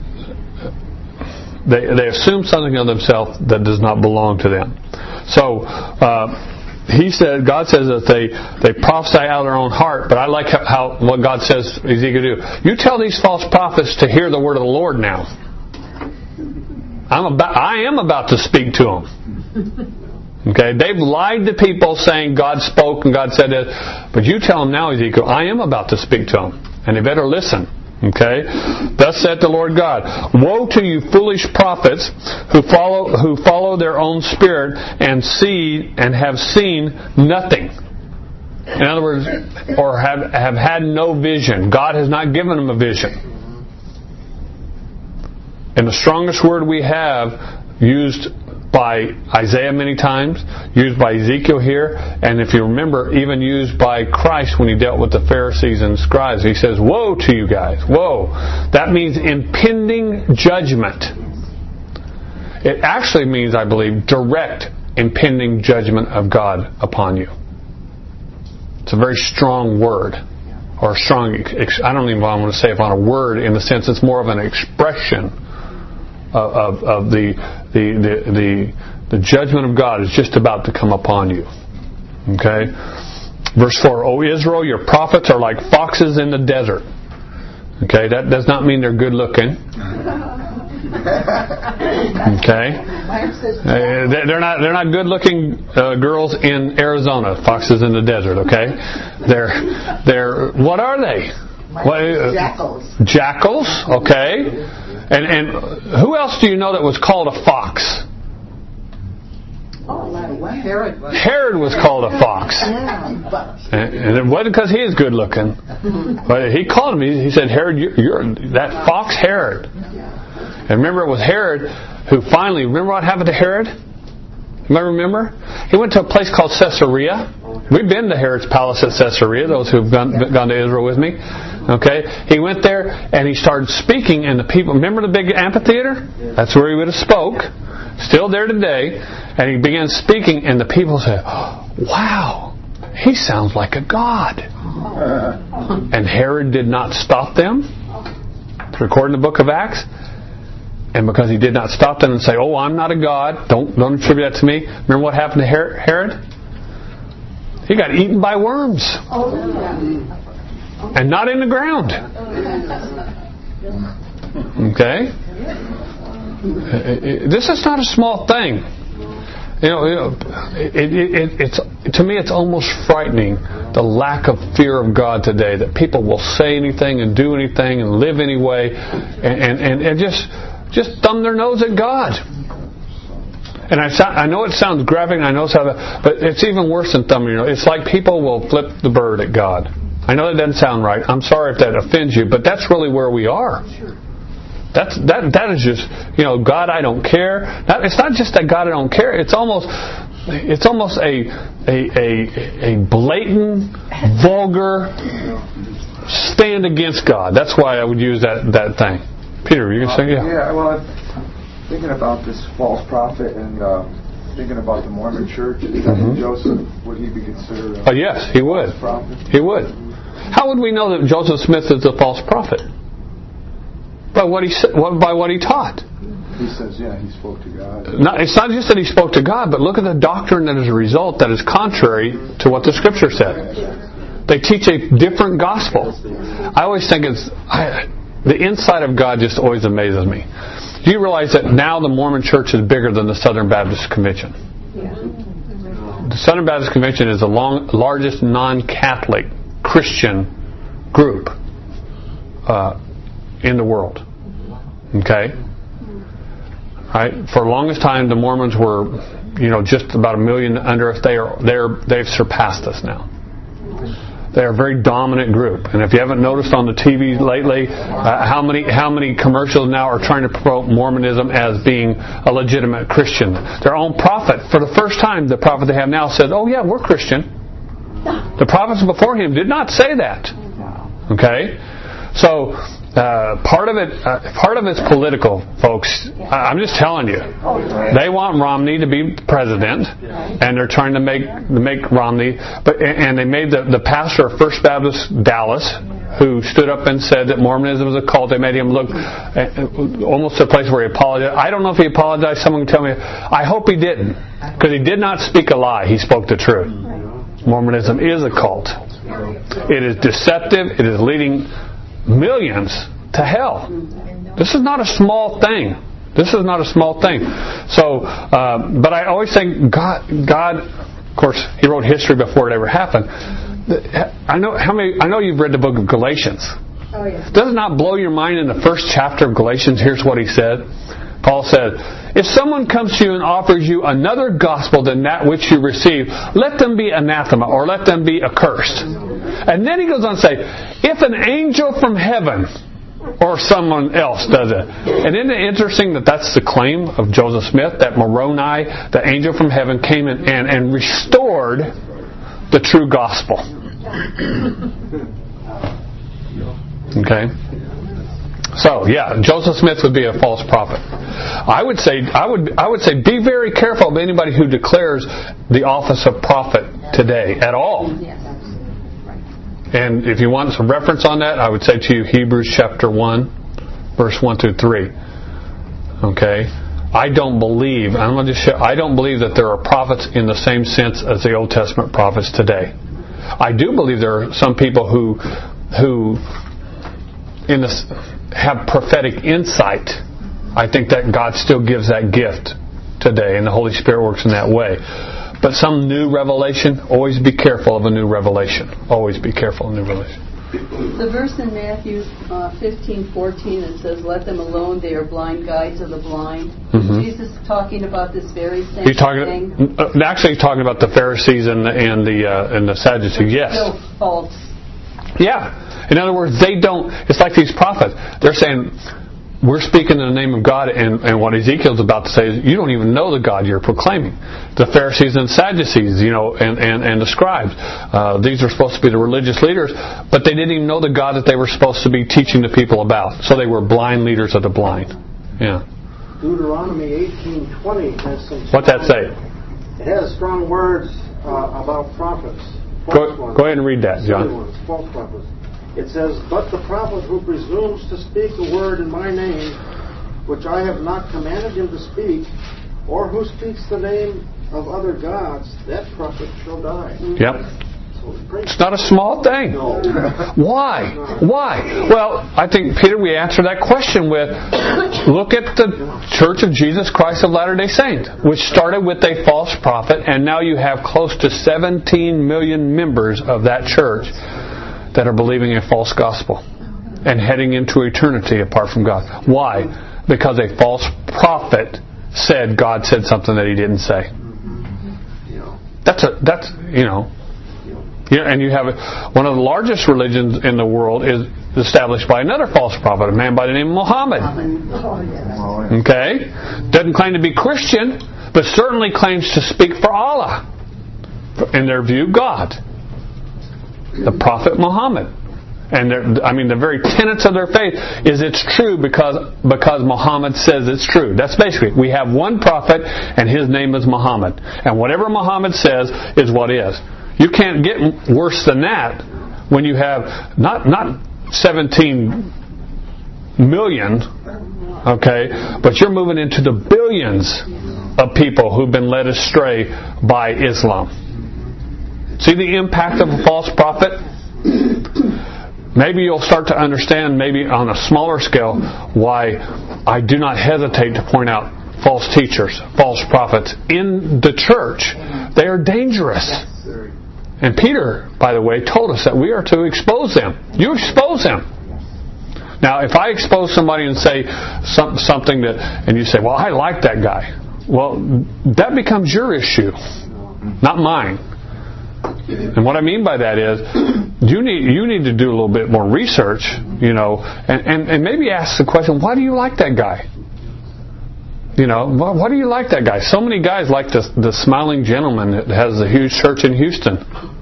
they they assume something of themselves that does not belong to them. So uh, he said, God says that they they prophesy out of their own heart. But I like how, how what God says Ezekiel do. You tell these false prophets to hear the word of the Lord now. I'm about I am about to speak to them. Okay, they've lied to people saying God spoke and God said it, but you tell them now, Ezekiel, I am about to speak to them, and they better listen. Okay, thus saith the Lord God: woe to you, foolish prophets, who follow who follow their own spirit and see and have seen nothing. In other words, or have have had no vision. God has not given them a vision. And the strongest word we have used by Isaiah many times, used by Ezekiel here, and if you remember, even used by Christ when He dealt with the Pharisees and scribes. He says, woe to you guys. Woe. That means impending judgment. It actually means, I believe, direct impending judgment of God upon you. It's a very strong word. Or strong, I don't even want to say it on a word in the sense it's more of an expression of, of, of the, the, the, the, the judgment of God is just about to come upon you. Okay? Verse four, O Israel, your prophets are like foxes in the desert. Okay, that does not mean they're good looking. Okay, uh, they're not they're not good looking uh, girls in Arizona. Foxes in the desert. Okay, they're they're what are they? What, uh, Jackals. Jackals. Okay, and and who else do you know that was called a fox? Oh, Herod. Herod was called a fox. And, and it wasn't because he is good looking. But he called him, he, he said, Herod, you're, you're that fox Herod. And remember, it was Herod who finally, remember what happened to Herod? You might remember? He went to a place called Caesarea. We've been to Herod's palace at Caesarea, those who've gone, gone to Israel with me. Okay? He went there and he started speaking, and the people, remember the big amphitheater? That's where he would have spoke. Still there today. And he began speaking, and the people said, wow, he sounds like a god. And Herod did not stop them. It's recorded in the book of Acts. And because he did not stop them and say, oh, I'm not a god, don't don't attribute that to me. Remember what happened to Herod? He got eaten by worms. And not in the ground. Okay? This is not a small thing. You know, you know it, it, it, it's to me it's almost frightening, the lack of fear of God today, that people will say anything and do anything and live anyway and, and, and, and just just thumb their nose at God. And I, sound, I know it sounds graphic, and I know it's how, but it's even worse than thumbing your nose. It's like people will flip the bird at God. I know that doesn't sound right. I'm sorry if that offends you, but that's really where we are. That's that. That is just, you know, God, I don't care. That, it's not just that God, I don't care. It's almost, it's almost a a a, a blatant, vulgar stand against God. That's why I would use that that thing. Peter, you can say yeah. Yeah. Well, thinking about this false prophet and uh, thinking about the Mormon Church, mm-hmm. Joseph, would he be considered? A oh yes, he would. Prophet? He would. How would we know that Joseph Smith is a false prophet? By what he by what he taught. He says, yeah, he spoke to God. Not, it's not just that he spoke to God, but look at the doctrine that is a result that is contrary to what the Scripture said. They teach a different gospel. I always think it's I, the inside of God just always amazes me. Do you realize that now the Mormon Church is bigger than the Southern Baptist Convention? Yeah. The Southern Baptist Convention is the long, largest non-Catholic Christian group uh, in the world. Okay? Right? For the longest time, the Mormons were, you know, just about a million under us. They are, they're, they've surpassed us now. They're a very dominant group, and if you haven't noticed on the T V lately, uh, how many how many commercials now are trying to promote Mormonism as being a legitimate Christian? Their own prophet, for the first time, the prophet they have now said, "Oh yeah, we're Christian." The prophets before him did not say that. Okay, so. Uh, part of it, uh, part of it's political, folks. I'm just telling you. They want Romney to be president, and they're trying to make make Romney. But and they made the, the pastor of First Baptist Dallas, who stood up and said that Mormonism was a cult. They made him look almost to a place where he apologized. I don't know if he apologized. Someone can tell me. I hope he didn't, because he did not speak a lie. He spoke the truth. Mormonism is a cult. It is deceptive. It is leading millions to hell. This is not a small thing. This is not a small thing. So, uh, but I always think God, God, of course, He wrote history before it ever happened. I know how many. I know you've read the book of Galatians. Oh, yeah. Does it not blow your mind in the first chapter of Galatians? Here's what he said. Paul said, "If someone comes to you and offers you another gospel than that which you received, let them be anathema, or let them be accursed." And then he goes on to say, "If an angel from heaven or someone else does it." And isn't it interesting that that's the claim of Joseph Smith, that Moroni, the angel from heaven, came in and, and restored the true gospel. Okay? So, yeah, Joseph Smith would be a false prophet. I would say I would I would say be very careful of anybody who declares the office of prophet today at all. And if you want some reference on that, I would say to you Hebrews chapter one, verse one through three. Okay? I don't believe, I'm going to just share, I don't believe that there are prophets in the same sense as the Old Testament prophets today. I do believe there are some people who who in this, have prophetic insight. I think that God still gives that gift today, and the Holy Spirit works in that way. But some new revelation, always be careful of a new revelation. Always be careful of a new revelation. The verse in Matthew uh, fifteen fourteen, it says, "Let them alone, they are blind guides of the blind." Mm-hmm. Jesus is talking about this very same he's talking, thing. Uh, actually, he's talking about the Pharisees and the and the, uh, and the Sadducees. Yes. Still false. Yeah. In other words, they don't. It's like these prophets. They're saying, we're speaking in the name of God, and, and what Ezekiel's about to say is, you don't even know the God you're proclaiming. The Pharisees and Sadducees, you know, and, and, and the scribes. Uh, these are supposed to be the religious leaders, but they didn't even know the God that they were supposed to be teaching the people about. So they were blind leaders of the blind. Yeah. Deuteronomy eighteen twenty has some. What's that say? It has strong words uh, about prophets. Go, go ahead and read that, John. Ones, false prophets. It says, "But the prophet who presumes to speak a word in my name, which I have not commanded him to speak, or who speaks the name of other gods, that prophet shall die. Yep. So pray. It's not a small thing. No. Why? Why? Well, I think, Peter, we answered that question with, look at the Church of Jesus Christ of Latter-day Saints, which started with a false prophet, and now you have close to seventeen million members of that church that are believing a false gospel and heading into eternity apart from God. Why? Because a false prophet said God said something that He didn't say. That's a that's you know. Yeah, and you have one of the largest religions in the world is established by another false prophet, a man by the name of Muhammad. Okay? Doesn't claim to be Christian, but certainly claims to speak for Allah. In their view, God. The prophet Muhammad. And I mean, the very tenets of their faith is it's true because because Muhammad says it's true. That's basically it. We have one prophet, and his name is Muhammad. And whatever Muhammad says is what is. You can't get worse than that when you have not not seventeen million, okay, but you're moving into the billions of people who've been led astray by Islam. See the impact of a false prophet? Maybe you'll start to understand, maybe on a smaller scale, why I do not hesitate to point out false teachers, false prophets in the church. They are dangerous. And Peter, by the way, told us that we are to expose them. You expose them. Now, if I expose somebody and say some, something that, and you say, well, I like that guy. Well, that becomes your issue, not mine. And what I mean by that is, you need you need to do a little bit more research, you know, and, and, and maybe ask the question, why do you like that guy? You know, why, why do you like that guy? So many guys like the, the smiling gentleman that has a huge church in Houston.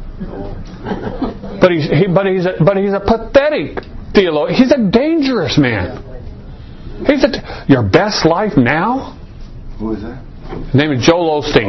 But he's he, but he's a, but he's a pathetic theologian. He's a dangerous man. He's a, your best life now? Who is that? His name is Joel Osteen.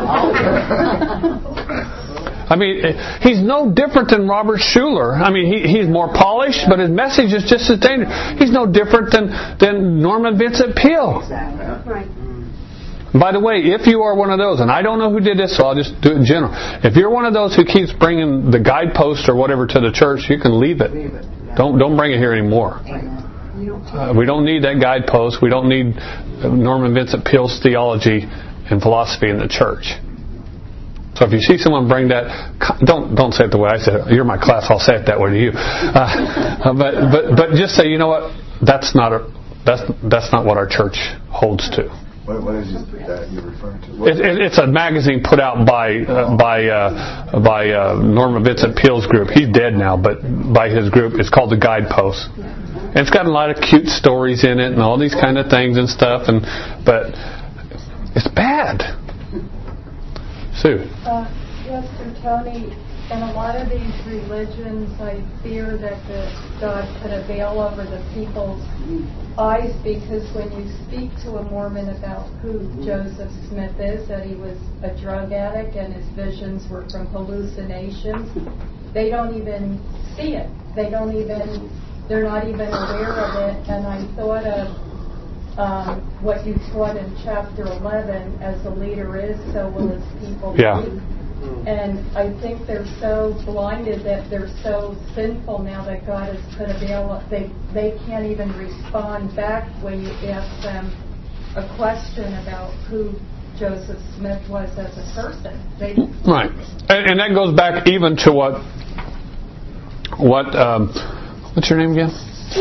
I mean, he's no different than Robert Schuller. I mean, he, he's more polished, but his message is just as dangerous. He's no different than, than Norman Vincent Peale. Right. By the way, if you are one of those, and I don't know who did this, so I'll just do it in general. If you're one of those who keeps bringing the guidepost or whatever to the church, you can leave it. Don't don't bring it here anymore. Uh, we don't need that guidepost. We don't need Norman Vincent Peale's theology and philosophy in the church. So if you see someone bring that, don't don't say it the way I said it. You're my class, I'll say it that way to you. Uh, but but but just say, you know what? That's not a that's that's not what our church holds to. What, what is it that you're referring to? It, it, it's a magazine put out by uh, by uh, by uh, Norman Vincent Peale's group. He's dead now, but by his group, it's called The Guidepost. And it's got a lot of cute stories in it and all these kind of things and stuff. And but it's bad. Sue. Uh, Pastor Tony, in a lot of these religions, I fear that the God could avail over the people's eyes, because when you speak to a Mormon about who Joseph Smith is, that he was a drug addict and his visions were from hallucinations, they don't even see it. They don't even, they're not even aware of it. And I thought of Um, what you taught in chapter eleven, as the leader is, so will his people be. Yeah. And I think they're so blinded that they're so sinful now that God has put a veil up. They, they can't even respond back when you ask them a question about who Joseph Smith was as a person. They, right. And, and that goes back even to what, what um, what's your name again?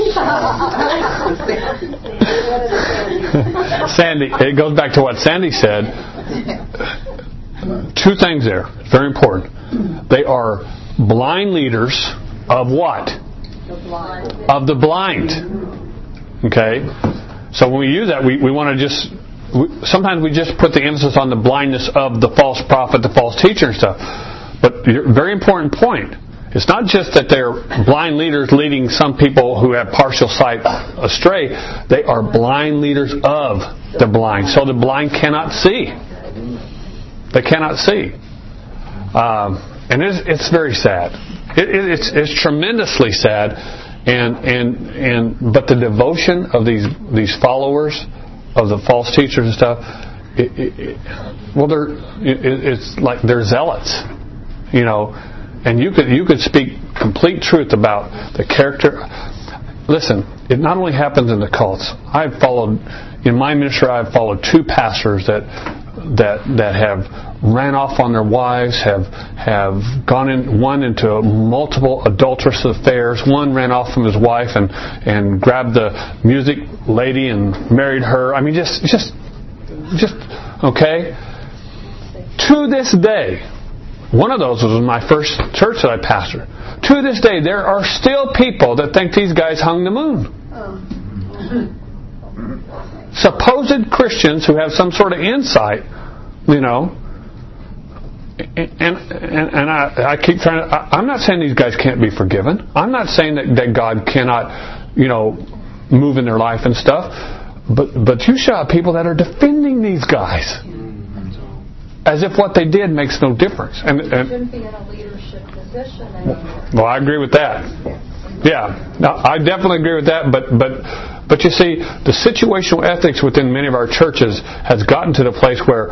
Sandy. It goes back to what Sandy said. Two things there. Very important. They are blind leaders of what? The blind. Of the blind. Okay? So when we use that, we, we want to just... We, sometimes we just put the emphasis on the blindness of the false prophet, the false teacher and stuff. But very important point. It's not just that they're blind leaders leading some people who have partial sight astray. They are blind leaders of the blind. So the blind cannot see. They cannot see. Um, and it's, it's very sad. It, it, it's, it's tremendously sad. And, and, and, but the devotion of these, these followers of the false teachers and stuff it, it, it, well, they're it, it's like they're zealots, you know, and you could you could speak complete truth about the character. Listen, it not only happens in the cults. I've followed in my ministry. I've followed two pastors that that that have ran off on their wives, have have gone in one into multiple adulterous affairs. One ran off from his wife and and grabbed the music lady and married her. I mean, just just just okay. To this day, one of those was my first church that I pastored. To this day, there are still people that think these guys hung the moon. Supposed Christians who have some sort of insight, you know, and and, and I, I keep trying to, I, I'm not saying these guys can't be forgiven. I'm not saying that, that God cannot, you know, move in their life and stuff. But but you should have people that are defending these guys as if what they did makes no difference. And, and shouldn't be in a leadership position anymore. Well, I agree with that. Yeah, no, I definitely agree with that. But but but you see, the situational ethics within many of our churches has gotten to the place where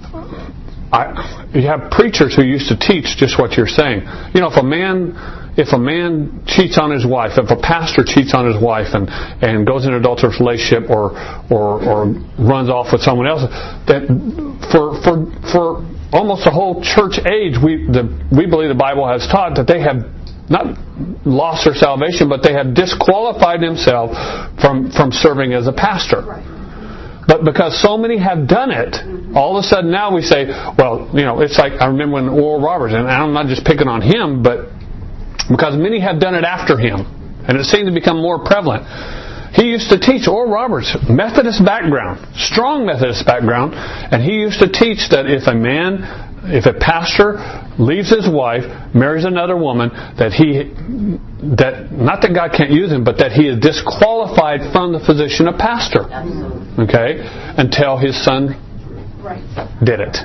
I, you have preachers who used to teach just what you're saying. You know, if a man if a man cheats on his wife, if a pastor cheats on his wife and, and goes in an adulterous relationship or or or runs off with someone else, that for for for almost the whole church age, we the we believe the Bible has taught that they have not lost their salvation, but they have disqualified themselves from, from serving as a pastor. But because so many have done it, all of a sudden now we say, well, you know, it's like, I remember when Oral Roberts, and I'm not just picking on him, but because many have done it after him, and it seemed to become more prevalent. He used to teach, Oral Roberts, Methodist background, strong Methodist background, and he used to teach that if a man, if a pastor leaves his wife, marries another woman, that he, that not that God can't use him, but that he is disqualified from the position of pastor. Okay, until his son did it.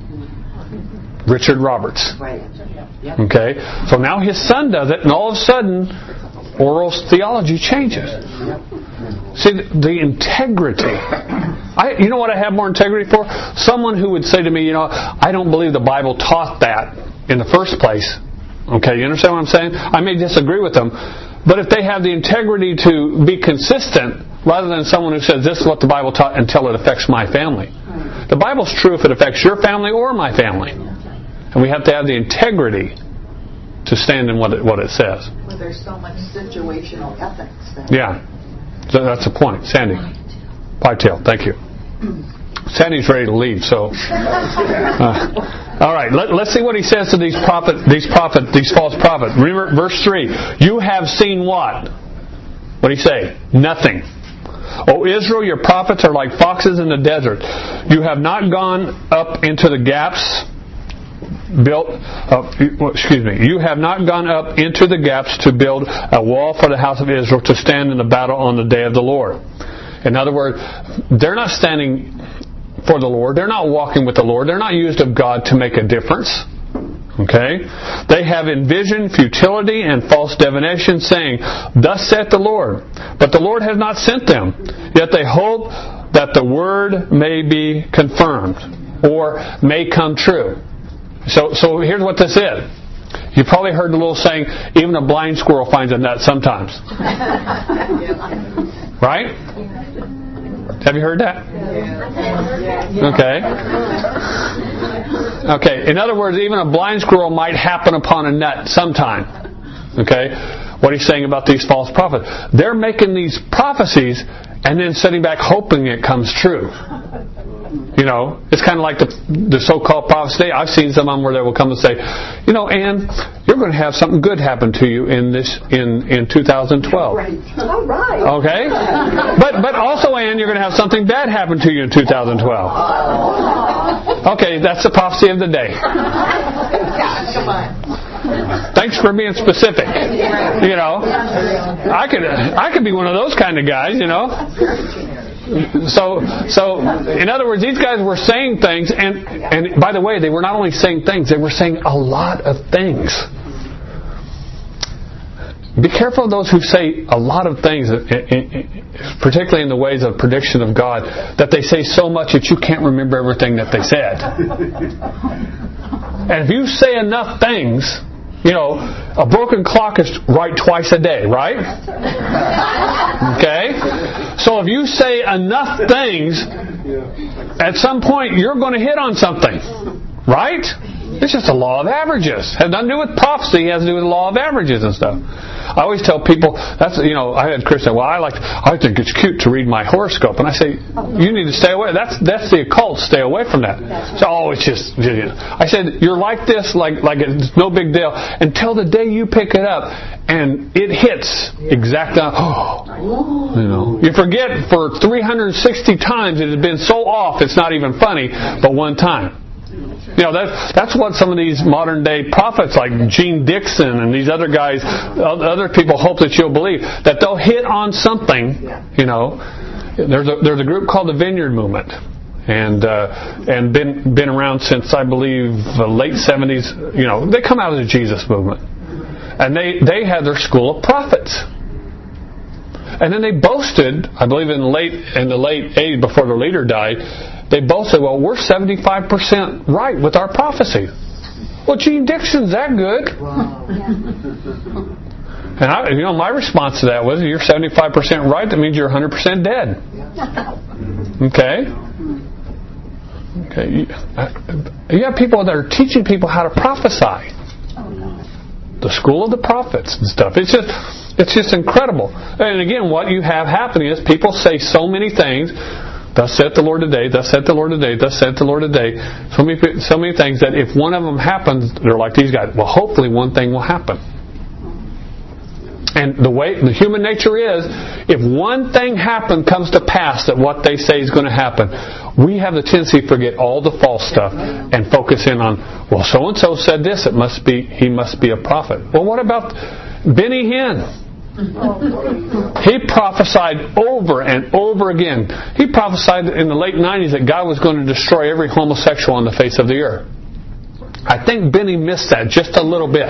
Richard Roberts. Okay, so now his son does it, and all of a sudden, Oral's theology changes. See, the integrity. I, you know what I have more integrity for? Someone who would say to me, you know, I don't believe the Bible taught that in the first place. Okay, you understand what I'm saying? I may disagree with them, but if they have the integrity to be consistent, rather than someone who says this is what the Bible taught until it affects my family. The Bible's true if it affects your family or my family. And we have to have the integrity to stand in what it, what it says. Well, there's so much situational ethics then. Yeah. So that's the point. Sandy. Pietail, thank you. Sandy's ready to leave, so. Uh, all right, let, let's see what he says to these prophet, these prophet, these false prophets. Remember, verse three. You have seen what? What do you say? Nothing. O Israel, your prophets are like foxes in the desert. You have not gone up into the gaps built. Uh, excuse me. You have not gone up into the gaps to build a wall for the house of Israel to stand in the battle on the day of the Lord. In other words, they're not standing for the Lord. They're not walking with the Lord. They're not used of God to make a difference. Okay? They have envisioned futility and false divination, saying, Thus saith the Lord. But the Lord has not sent them. Yet they hope that the word may be confirmed or may come true. So, so here's what this is. You probably heard the little saying, even a blind squirrel finds a nut sometimes. Right? Have you heard that? Okay. Okay. In other words, even a blind squirrel might happen upon a nut sometime. Okay. What he's saying about these false prophets. They're making these prophecies and then sitting back hoping it comes true. You know, it's kind of like the, the so-called prophets today. I've seen some of them where they will come and say, you know, Ann, you're going to have something good happen to you in this in, in two thousand twelve. Right. All right. Okay? But but also, Ann, you're going to have something bad happen to you in two thousand twelve. Okay, that's the prophecy of the day. Come on. Thanks for being specific. You know, I could I could be one of those kind of guys, you know. So, so in other words, these guys were saying things, and and by the way, they were not only saying things; they were saying a lot of things. be careful of those who say a lot of things, particularly in the ways of prediction of God, that they say so much that you can't remember everything that they said. And if you say enough things, you know, a broken clock is right twice a day, right? Okay? So if you say enough things, at some point you're going to hit on something, right? It's just a law of averages. It has nothing to do with prophecy. It has to do with the law of averages and stuff. I always tell people, that's, you know, I had Chris say, well, I like, I think it's cute to read my horoscope. And I say, you need to stay away. That's that's the occult. Stay away from that. So, oh, it's just, you know. I said, you're like this, like like it's no big deal, until the day you pick it up and it hits exactly, oh, you know. You forget for three hundred sixty times it has been so off, it's not even funny, but one time. You know, that, that's what some of these modern day prophets like Gene Dixon and these other guys, other people hope that you'll believe, that they'll hit on something, you know. There's a, there's a group called the Vineyard Movement, and uh, and been been around since, I believe, the late seventies. You know, they come out of the Jesus movement. And they, they had their school of prophets. And then they boasted, I believe in the late in the late eighties, before their leader died, they both said, well, we're seventy-five percent right with our prophecy. Well, Gene Dixon's that good. Wow. And I, you know, my response to that was, you're seventy-five percent right, that means you're one hundred percent dead. Okay? Okay. You, you have people that are teaching people how to prophesy. The school of the prophets and stuff. It's just, it's just incredible. And again, what you have happening is people say so many things. Thus saith the Lord today, thus saith the Lord today, thus saith the Lord today. So many, so many things that if one of them happens, they're like these guys. Well, hopefully one thing will happen. And the way the human nature is, if one thing happen comes to pass that what they say is going to happen, we have the tendency to forget all the false stuff and focus in on, well, so and so said this, it must be he must be a prophet. Well, what about Benny Hinn? He prophesied over and over again. He prophesied in the late nineties that God was going to destroy every homosexual on the face of the earth. I think Benny missed that just a little bit.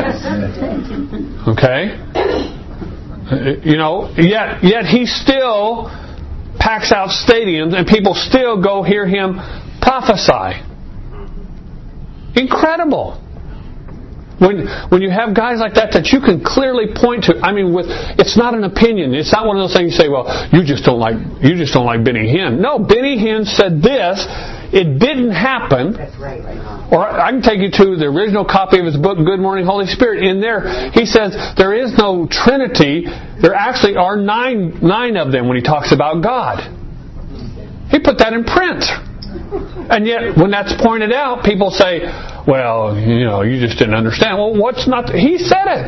Okay? You know, yet yet he still packs out stadiums and people still go hear him prophesy. Incredible. When when you have guys like that that you can clearly point to, I mean, with it's not an opinion. It's not one of those things you say, well, you just don't like you just don't like Benny Hinn. No, Benny Hinn said this. It didn't happen. That's right. Or I can take you to the original copy of his book, Good Morning, Holy Spirit. In there, he says there is no Trinity. There actually are nine nine of them when he talks about God. He put that in print. And yet, when that's pointed out, people say, well, you know, you just didn't understand. Well, what's not... He said it.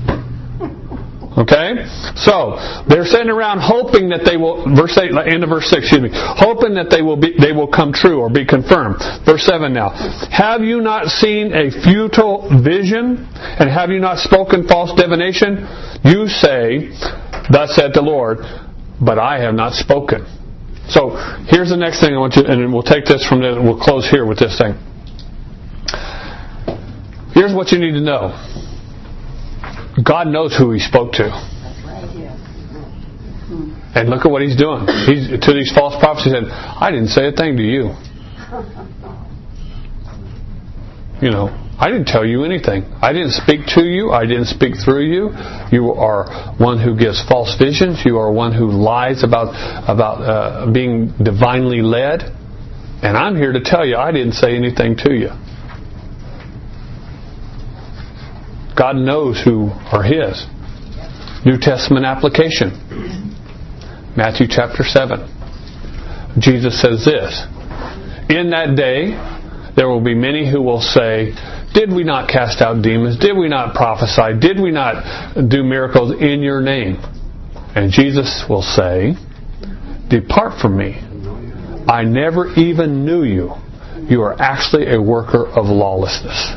Okay? So, they're sitting around hoping that they will... Verse eight, end of verse six, excuse me. Hoping that they will be, they will come true or be confirmed. Verse seven now. Have you not seen a futile vision? And have you not spoken false divination? You say, thus said the Lord, but I have not spoken. So, here's the next thing I want you, and we'll take this from there, we'll close here with this thing. Here's what you need to know. God knows who He spoke to. And look at what He's doing. He's, to these false prophets, He said, I didn't say a thing to you. You know, I didn't tell you anything. I didn't speak to you. I didn't speak through you. You are one who gives false visions. You are one who lies about about uh, being divinely led. And I'm here to tell you, I didn't say anything to you. God knows who are His. New Testament application. Matthew chapter seven. Jesus says this. In that day, there will be many who will say, did we not cast out demons? Did we not prophesy? Did we not do miracles in your name? And Jesus will say, depart from me. I never even knew you. You are actually a worker of lawlessness.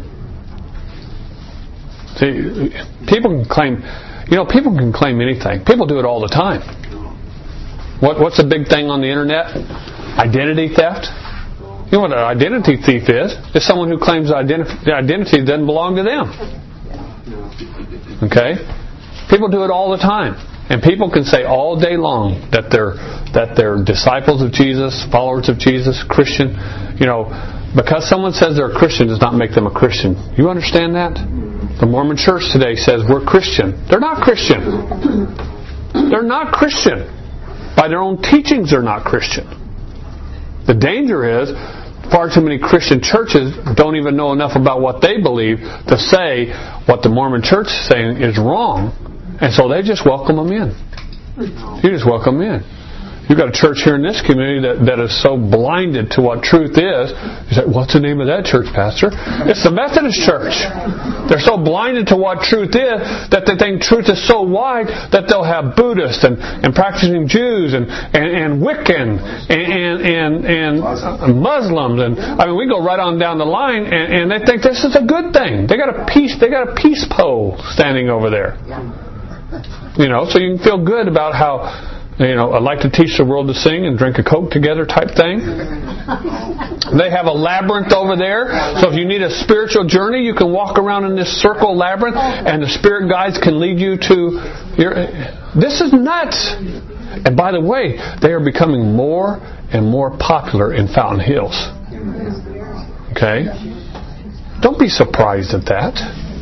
See, people can claim, you know, people can claim anything. People do it all the time. What, what's a big thing on the internet? Identity theft. You know what an identity thief is? It's someone who claims identity, identity doesn't belong to them. Okay? People do it all the time. And people can say all day long that they're that they're disciples of Jesus, followers of Jesus, Christian. You know, because someone says they're a Christian does not make them a Christian. You understand that? The Mormon Church today says we're Christian. They're not Christian. They're not Christian. By their own teachings, they're not Christian. The danger is far too many Christian churches don't even know enough about what they believe to say what the Mormon Church is saying is wrong. And so they just welcome them in. You just welcome them in. You've got a church here in this community that, that is so blinded to what truth is. You say, what's the name of that church, Pastor? It's the Methodist Church. They're so blinded to what truth is that they think truth is so wide that they'll have Buddhists and, and practicing Jews and, and, and Wiccan and, and, and, and Muslims. And I mean, we go right on down the line and, and they think this is a good thing. They got a peace, they got a peace pole standing over there. You know, so you can feel good about how, you know, I like to teach the world to sing and drink a Coke together type thing. They have a labyrinth over there. So if you need a spiritual journey, you can walk around in this circle labyrinth and the spirit guides can lead you to your... This is nuts. And by the way, they are becoming more and more popular in Fountain Hills. Okay? Don't be surprised at that.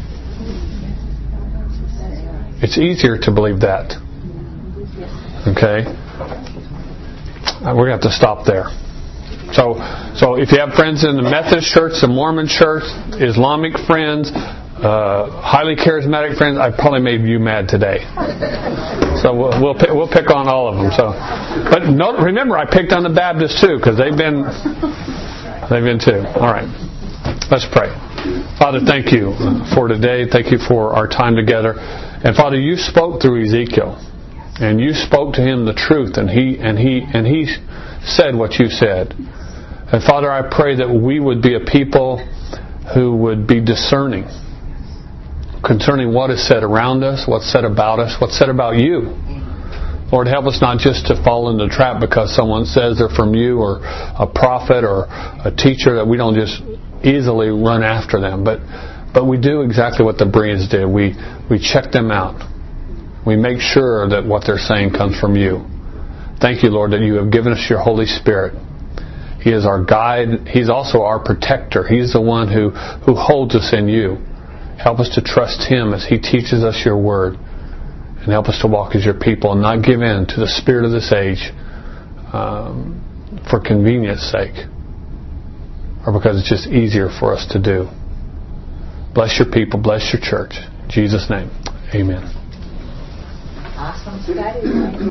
It's easier to believe that. Okay? We're going to have to stop there. So, so if you have friends in the Methodist Church, the Mormon Church, Islamic friends, uh, highly charismatic friends, I probably made you mad today. So we'll we'll pick, we'll pick on all of them. So, but no, remember, I picked on the Baptists too because they've been they've been too. All right, let's pray. Father, thank you for today. Thank you for our time together. And Father, you spoke through Ezekiel. And you spoke to him the truth, and he and he and he said what you said. And Father, I pray that we would be a people who would be discerning concerning what is said around us, what's said about us, what's said about you. Lord, help us not just to fall into the trap because someone says they're from you or a prophet or a teacher, that we don't just easily run after them. But but we do exactly what the Bereans did. We we check them out. We make sure that what they're saying comes from you. Thank you, Lord, that you have given us your Holy Spirit. He is our guide. He's also our protector. He's the one who, who holds us in you. Help us to trust Him as He teaches us your word. And help us to walk as your people and not give in to the spirit of this age um, for convenience sake or because it's just easier for us to do. Bless your people. Bless your church. In Jesus' name, amen. Awesome study.